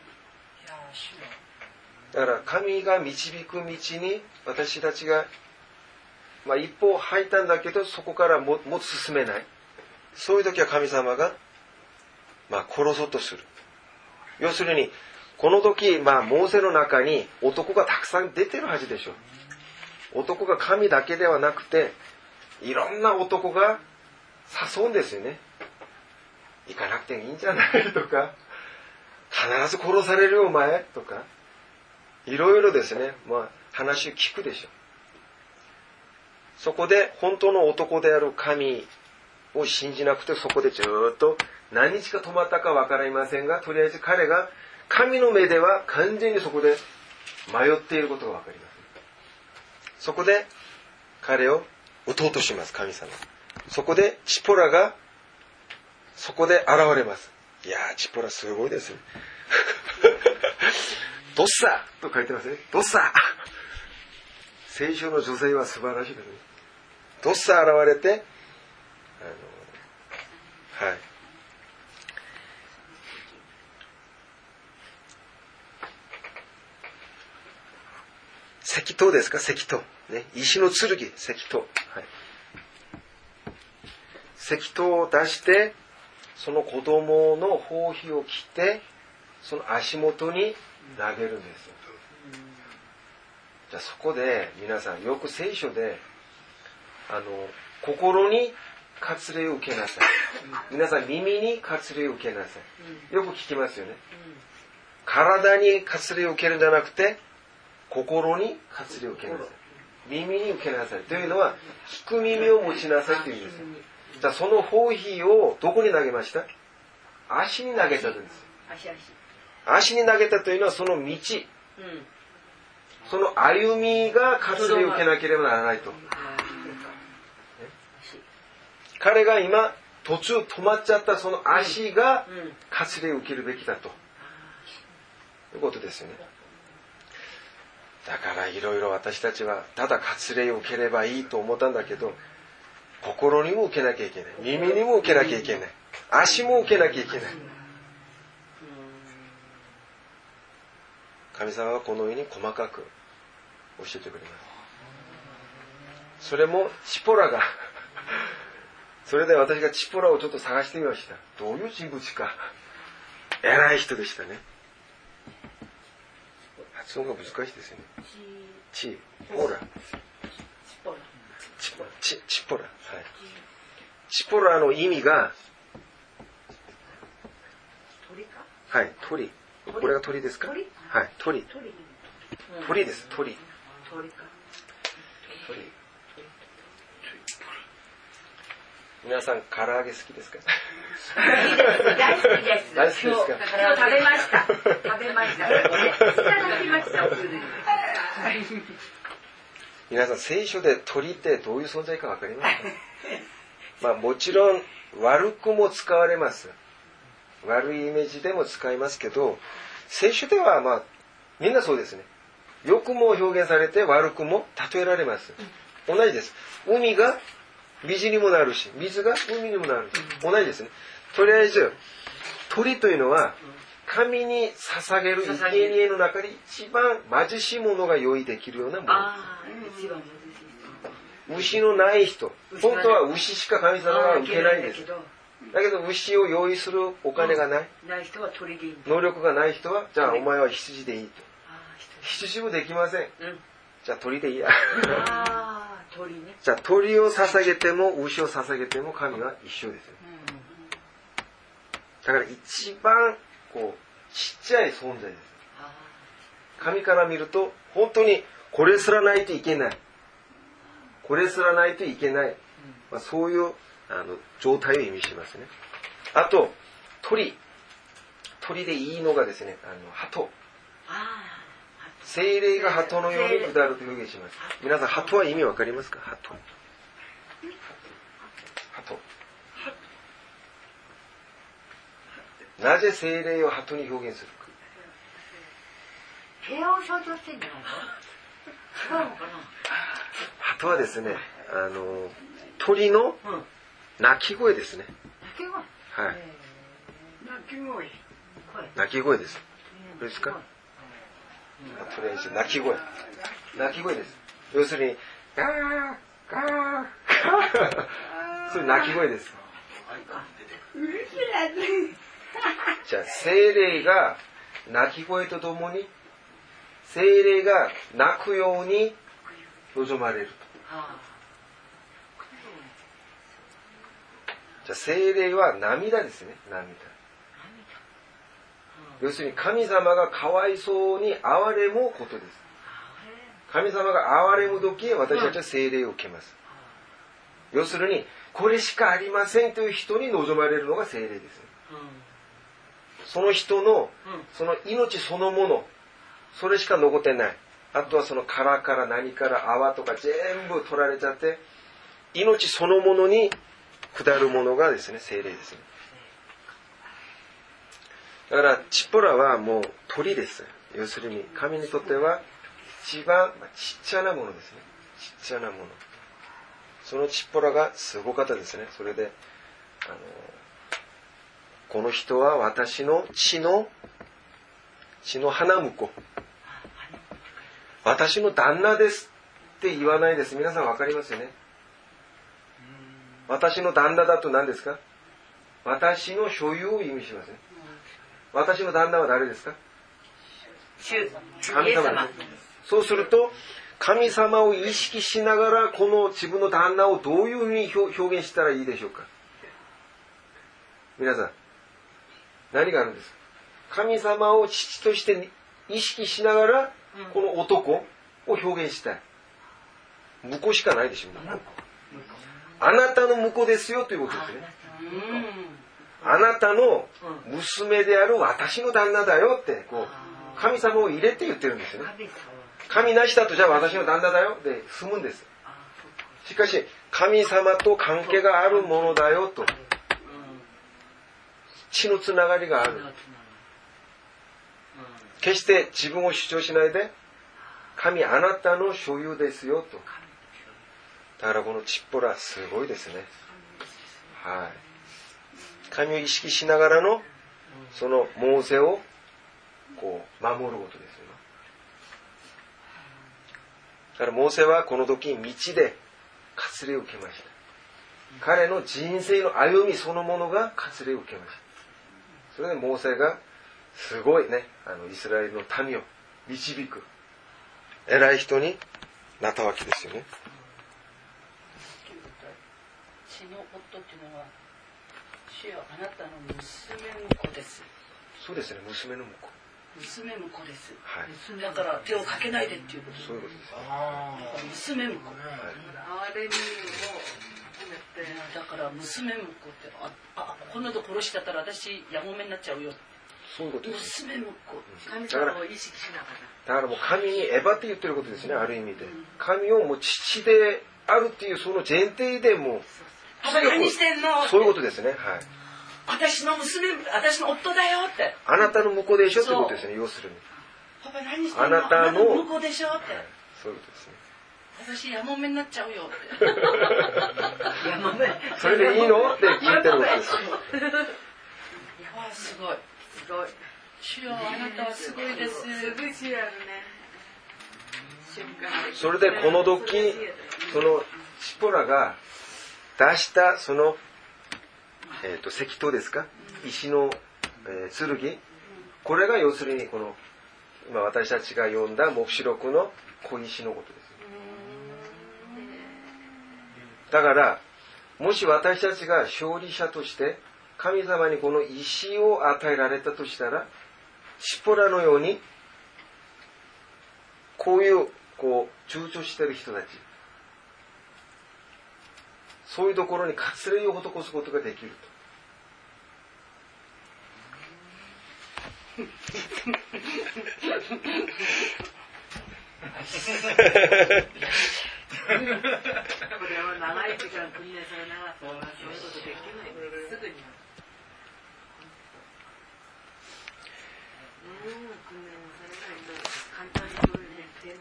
だから神が導く道に私たちが、まあ、一歩入ったんだけどそこからも進めない。そういう時は神様が、まあ、殺そうとする。要するにこの時、まあ、モーセの中に男がたくさん出てるはずでしょう。男が神だけではなくていろんな男が誘うんですよね。行かなくていいんじゃないとか、必ず殺されるよお前とか、いろいろですね、まあ、話を聞くでしょう。そこで本当の男である神を信じなくて、そこでずっと何日か止まったか分かりませんが、とりあえず彼が神の目では完全にそこで迷っていることがわかります。そこで彼を撃とうとします、神様。そこでチポラがそこで現れます。いやー、チポラすごいですね。ドッサと書いてますね。ドッサ。聖書の女性は素晴らしいですね。ドッサ現れて、はい。石頭ですか、石頭。ね、石の剣、石頭。はい。石頭を出して、その子供の包皮を切って、その足元に投げるんですよ。じゃあそこで皆さんよく聖書で心に割礼を受けなさい。皆さん耳に割礼を受けなさい。よく聞きますよね。体に割礼を受けるんじゃなくて心に割礼を受けなさい。耳に受けなさいというのは聞く耳を持ちなさいというんですよ。じゃあその包皮をどこに投げました？足に投げたんです。足に投げたというのはその道、その歩みが割礼を受けなければならないと。彼が今途中止まっちゃったその足が割礼を受けるべきだということですよね。だからいろいろ私たちはただ割礼を受ければいいと思ったんだけど、心にも受けなきゃいけない、耳にも受けなきゃいけない、足も受けなきゃいけない。神様はこのように細かく教えてくれます。それもチポラがそれで私がチポラをちょっと探してみました。どういう人物か。偉い人でしたね。発音が難しいですよね。チポラ。チポラ。はい。チポラの意味が、はい、鳥。これが鳥ですか？はい、鳥。鳥です、鳥。皆さん、唐揚げ好きですか？ 大好きです。 大好きですか？ 今日食べました。いただきました。 皆さん、聖書で鳥ってどういう存在かわかりますか？まあもちろん悪くも使われます。悪いイメージでも使いますけど、聖書ではまあみんなそうですね。良くも表現されて悪くも例えられます。同じです。海が水にもなるし、水が海にもなる。同じですね。とりあえず鳥というのは神に捧げる生贄の中で一番貧しいものが用意できるようなもの。牛のない人、本当は牛しか神様は受けないんです。だけど牛を用意するお金がない、能力がない人は、じゃあお前は羊でいいと。羊もできません。じゃあ鳥でいいや。じゃあ鳥を捧げても牛を捧げても神は一緒ですよ。だから一番こうちっちゃい存在です。神から見ると本当にこれすらないといけない。これすらないといけない。まあ、そういう状態を意味しますね。あと鳥でいいのがですね、鳩。精霊が鳩のように下ると表現します。皆さん、鳩は意味わかりますか？鳩。なぜ精霊を鳩に表現するか。 平和を象徴してんじゃないの？違うのかな？ 鳩はですね、鳥の鳴き声ですね。 鳴き声？ はい。鳴き声です。どうですか？とりあえず鳴き声です。要するにガーガーガーそういう鳴き声です。じゃあ精霊が鳴き声とともに精霊が鳴くように望まれると。じゃあ精霊は涙ですね。涙。要するに神様がかわいそうに憐れむことです。神様が憐れむ時私たちは聖霊を受けます。要するにこれしかありませんという人に望まれるのが聖霊です。 その人のその命そのもの、それしか残ってない。あとはその殻から何から泡とか全部取られちゃって、命そのものに下るものがですね、聖霊ですね。だからチッポラはもう鳥です。要するに神にとっては一番ちっちゃなものですね。ちっちゃなもの。そのチッポラがすごかったですね。それでこの人は私の血の花婿、私の旦那ですって言わないです。皆さんわかりますよね。私の旦那だと何ですか？私の所有を意味しますね。私の旦那は誰ですか？神様です。そうすると神様を意識しながらこの自分の旦那をどういうふうに表現したらいいでしょうか？皆さん何があるんですか？神様を父として意識しながらこの男を表現したい。婿しかないでしょう。あなたの婿ですよということですね。あなたの娘である私の旦那だよってこう神様を入れて言ってるんですよね。神なしだとじゃあ私の旦那だよで済むんです。しかし神様と関係があるものだよと、血のつながりがある。決して自分を主張しないで、神あなたの所有ですよと。だからこのチッポラすごいですね。はい。神を意識しながらのそのモーセをこう守ることですよね。だからモーセはこの時道で割礼を受けました。彼の人生の歩みそのものが割礼を受けました。それでモーセがすごいね、イスラエルの民を導く偉い人になったわけですよね。 血の夫っていうのは、主よあなたの娘婿です。 そうですね、娘の婿。 娘婿です。 はい。 だから手をかけないでっていうこと。 そういうことです。 娘婿。 あれにもだから娘婿ってこの人殺しちゃったら私やもめになっちゃうよ。 そういうことです。 娘婿。 神様を意識しながら。だからもう神にエバって言ってることですね、ある意味で。神をもう父であるっていうその前提でもう。 パパ何してんの？ そういうことですね。はい。 私の夫だよって。 あなたの婿でしょってことですね、要するに。 パパ何してんの？ あなたの婿でしょって。 そういうことですね。 私やもめになっちゃうよって。やもめ。 それでいいのって聞いてるわけですよ。 すごい。すごい。主よあなたはすごいです。 すぐしやるね。 それでこの時そのチポラが出したその石塔ですか、石の、剣、これが要するにこの今私たちが読んだ黙示録の小石のことです。だからもし私たちが勝利者として神様にこの石を与えられたとしたら、チポラのようにこういう躊躇している人たち、そういうところに割礼を施すことができると。 これは長い時間訓練されながらそういうことできないです。すぐに訓練されないと簡単にそういうね出ない。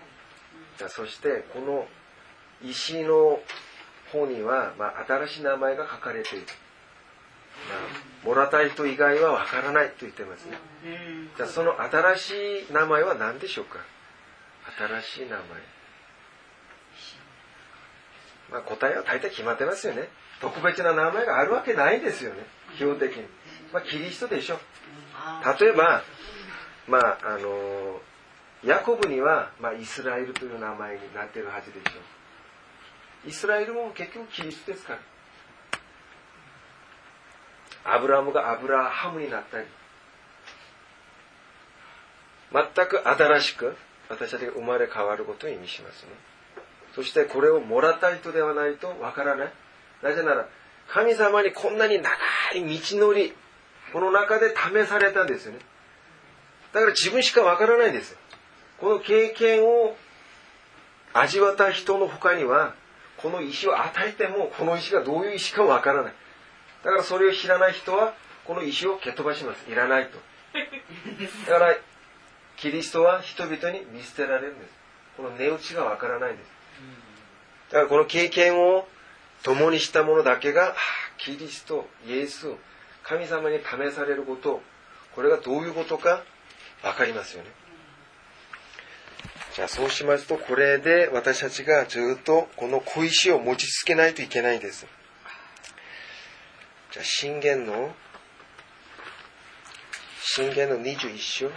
そしてこの石の方には、新しい名前が書かれている。もらった人以外はわからないと言ってますね。じゃあその新しい名前は何でしょうか？新しい名前。答えは大体決まってますよね。特別な名前があるわけないですよね。基本的に。キリストでしょ。例えば、ヤコブには、イスラエルという名前になっているはずでしょう。イスラエルも結局キリストですから。アブラムがアブラハムになったり、全く新しく私たちが生まれ変わることを意味しますね。そしてこれをもらった人ではないとわからない。なぜなら神様にこんなに長い道のりこの中で試されたんですよね。だから自分しかわからないんですよ。この経験を味わった人の他には、この石を与えても、この石がどういう石かわからない。だからそれを知らない人は、この石を蹴っ飛ばします。いらないと。だから、キリストは人々に見捨てられるんです。この値打ちがわからないんです。だからこの経験を共にした者だけが、キリスト、イエス、神様に試されること、これがどういうことかわかりますよね。じゃあそうしますと、これで私たちがずっとこの小石を持ち続けないといけないんです。じゃあ箴言の21章。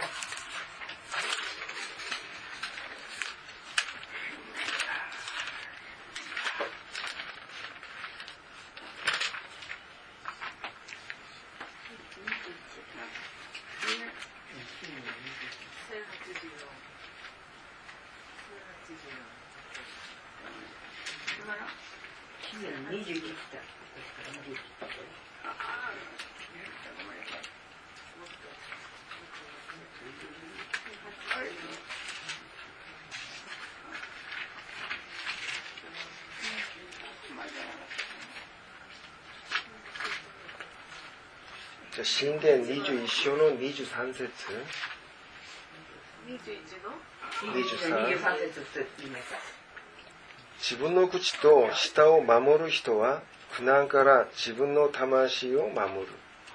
じゃあ箴言21章の23節。23節。自分の口と舌を守る人は苦難から自分の魂を守る。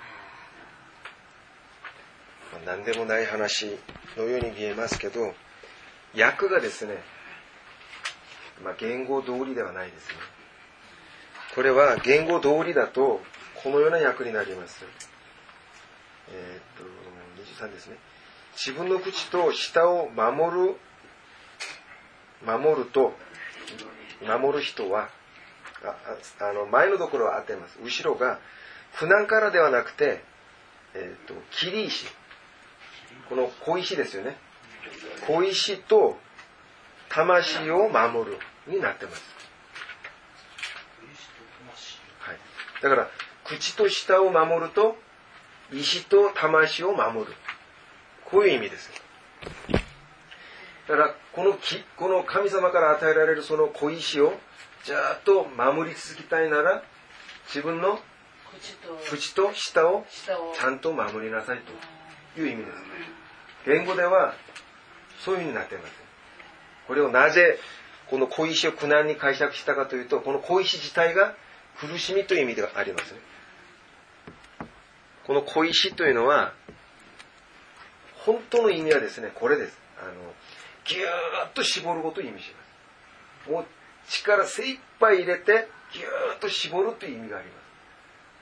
何でもない話のように見えますけど、訳がですね、言語通りではないですね。これは言語通りだとこのような訳になります。23ですね。自分の口と舌を守る人は、前のところは合ってます。後ろが苦難からではなくて、切り石、この小石ですよね。小石と魂を守るになってます。はい。だから口と舌を守ると石と魂を守る。こういう意味です。だからこの神様から与えられるその小石をずっと守り続けたいなら、自分の口と舌をちゃんと守りなさいという意味です。言語ではそういうふうになっています。これをなぜこの小石を苦難に解釈したかというと、この小石自体が苦しみという意味ではありますね。この小石というのは本当の意味はですね、これです。ぎゅーっと絞ることを意味します。もう力精一杯入れてぎゅーっと絞るという意味があります。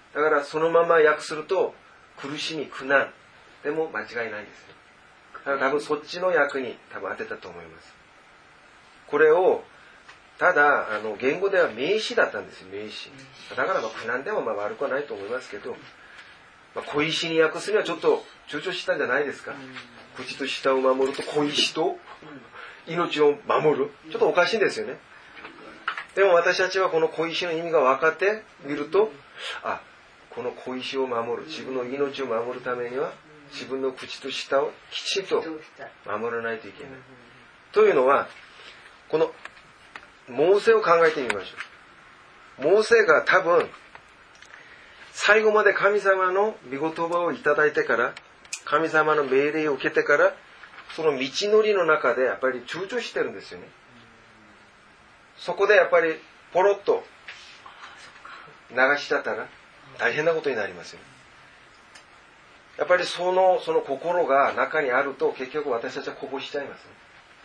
だからそのまま訳すると苦しみ、苦難でも間違いないんですね。だから多分そっちの訳に多分当てたと思います。これをただ言語では名詞だったんですよ。名詞だから苦難でも悪くはないと思いますけど、小石に訳すにはちょっと躊躇したんじゃないですか。口と舌を守ると小石と命を守る、ちょっとおかしいんですよね。でも私たちはこの小石の意味が分かってみると、この小石を守る、自分の命を守るためには自分の口と舌をきちんと守らないといけない。というのは、このモーセを考えてみましょう。モーセが多分最後まで神様の御言葉をいただいてから、神様の命令を受けてから、その道のりの中でやっぱり躊躇してるんですよね。そこでやっぱりポロッと流しちゃったら大変なことになりますよ。やっぱりその心が中にあると結局私たちはこぼしちゃいますね。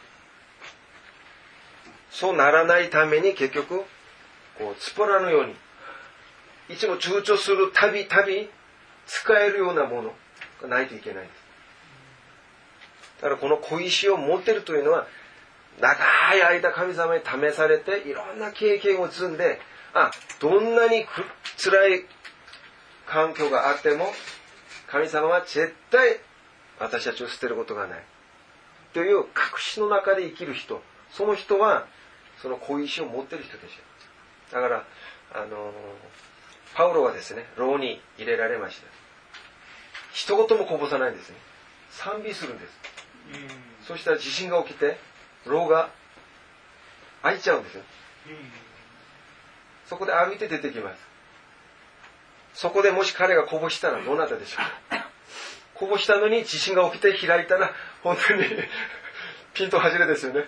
そうならないために結局ツポラのようにいつも躊躇するたびたび使えるようなものがないといけないんです。だからこの小石を持っているというのは、長い間神様に試されていろんな経験を積んで、どんなに辛い環境があっても神様は絶対私たちを捨てることがないという確信の中で生きる人、その人はその小石を持っている人でした。だからパウロはですね、牢に入れられました。 一言もこぼさないんですね。賛美するんです。そしたら地震が起きて牢が開いちゃうんですよ。そこで歩いて出てきます。そこでもし彼がこぼしたらどうなったでしょうか。こぼしたのに地震が起きて開いたら本当にピンと外れですよね。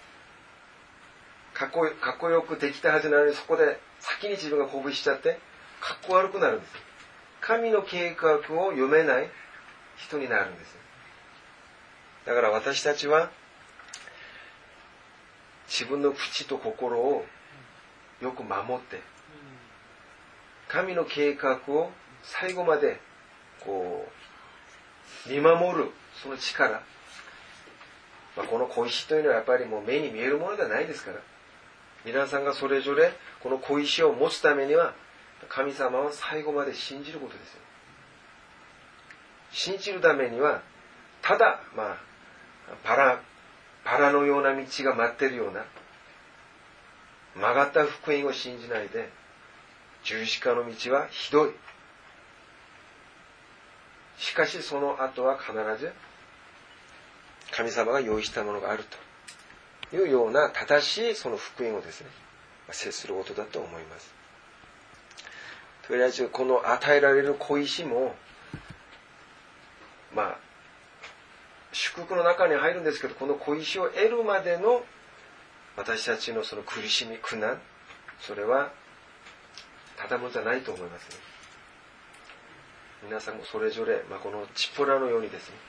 かっこよくできたはずなのに、そこで先に自分がこぼしちゃってかっこ悪くなるんです。神の計画を読めない人になるんです。だから私たちは自分の口と心をよく守って、神の計画を最後まで見守るその力、この小石というのはやっぱりもう目に見えるものではないですから、皆さんがそれぞれこの小石を持つためには神様を最後まで信じることですよ。信じるためにはただバラのような道が待っているような曲がった福音を信じないで、十字架の道はひどい、しかしその後は必ず神様が用意したものがあるというような正しいその福音をですね、接することだと思います。とりあえずこの与えられる小石も祝福の中に入るんですけど、この小石を得るまでの私たちのその苦しみ、苦難、それはただものじゃないと思いますね。皆さんもそれぞれ、このチッポラのようにですね、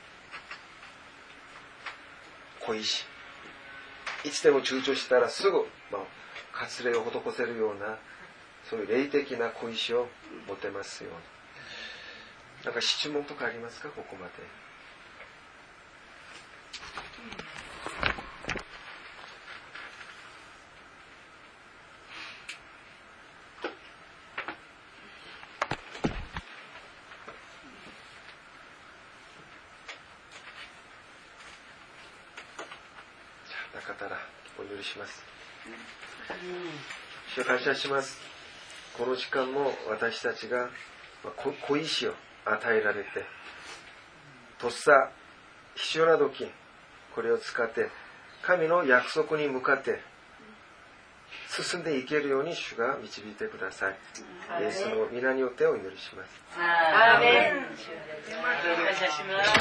小石、いつでも躊躇したらすぐ、割礼を施せるような、そういう霊的な小石を持てますように。なんか質問とかありますか、ここまで。なかったらお祈りします。主を感謝します。この時間も私たちが小石を与えられて、とっさ必要な時これを使って神の約束に向かって進んでいけるように主が導いてください。イエスの皆によってお祈りします。 アーメン。感謝します。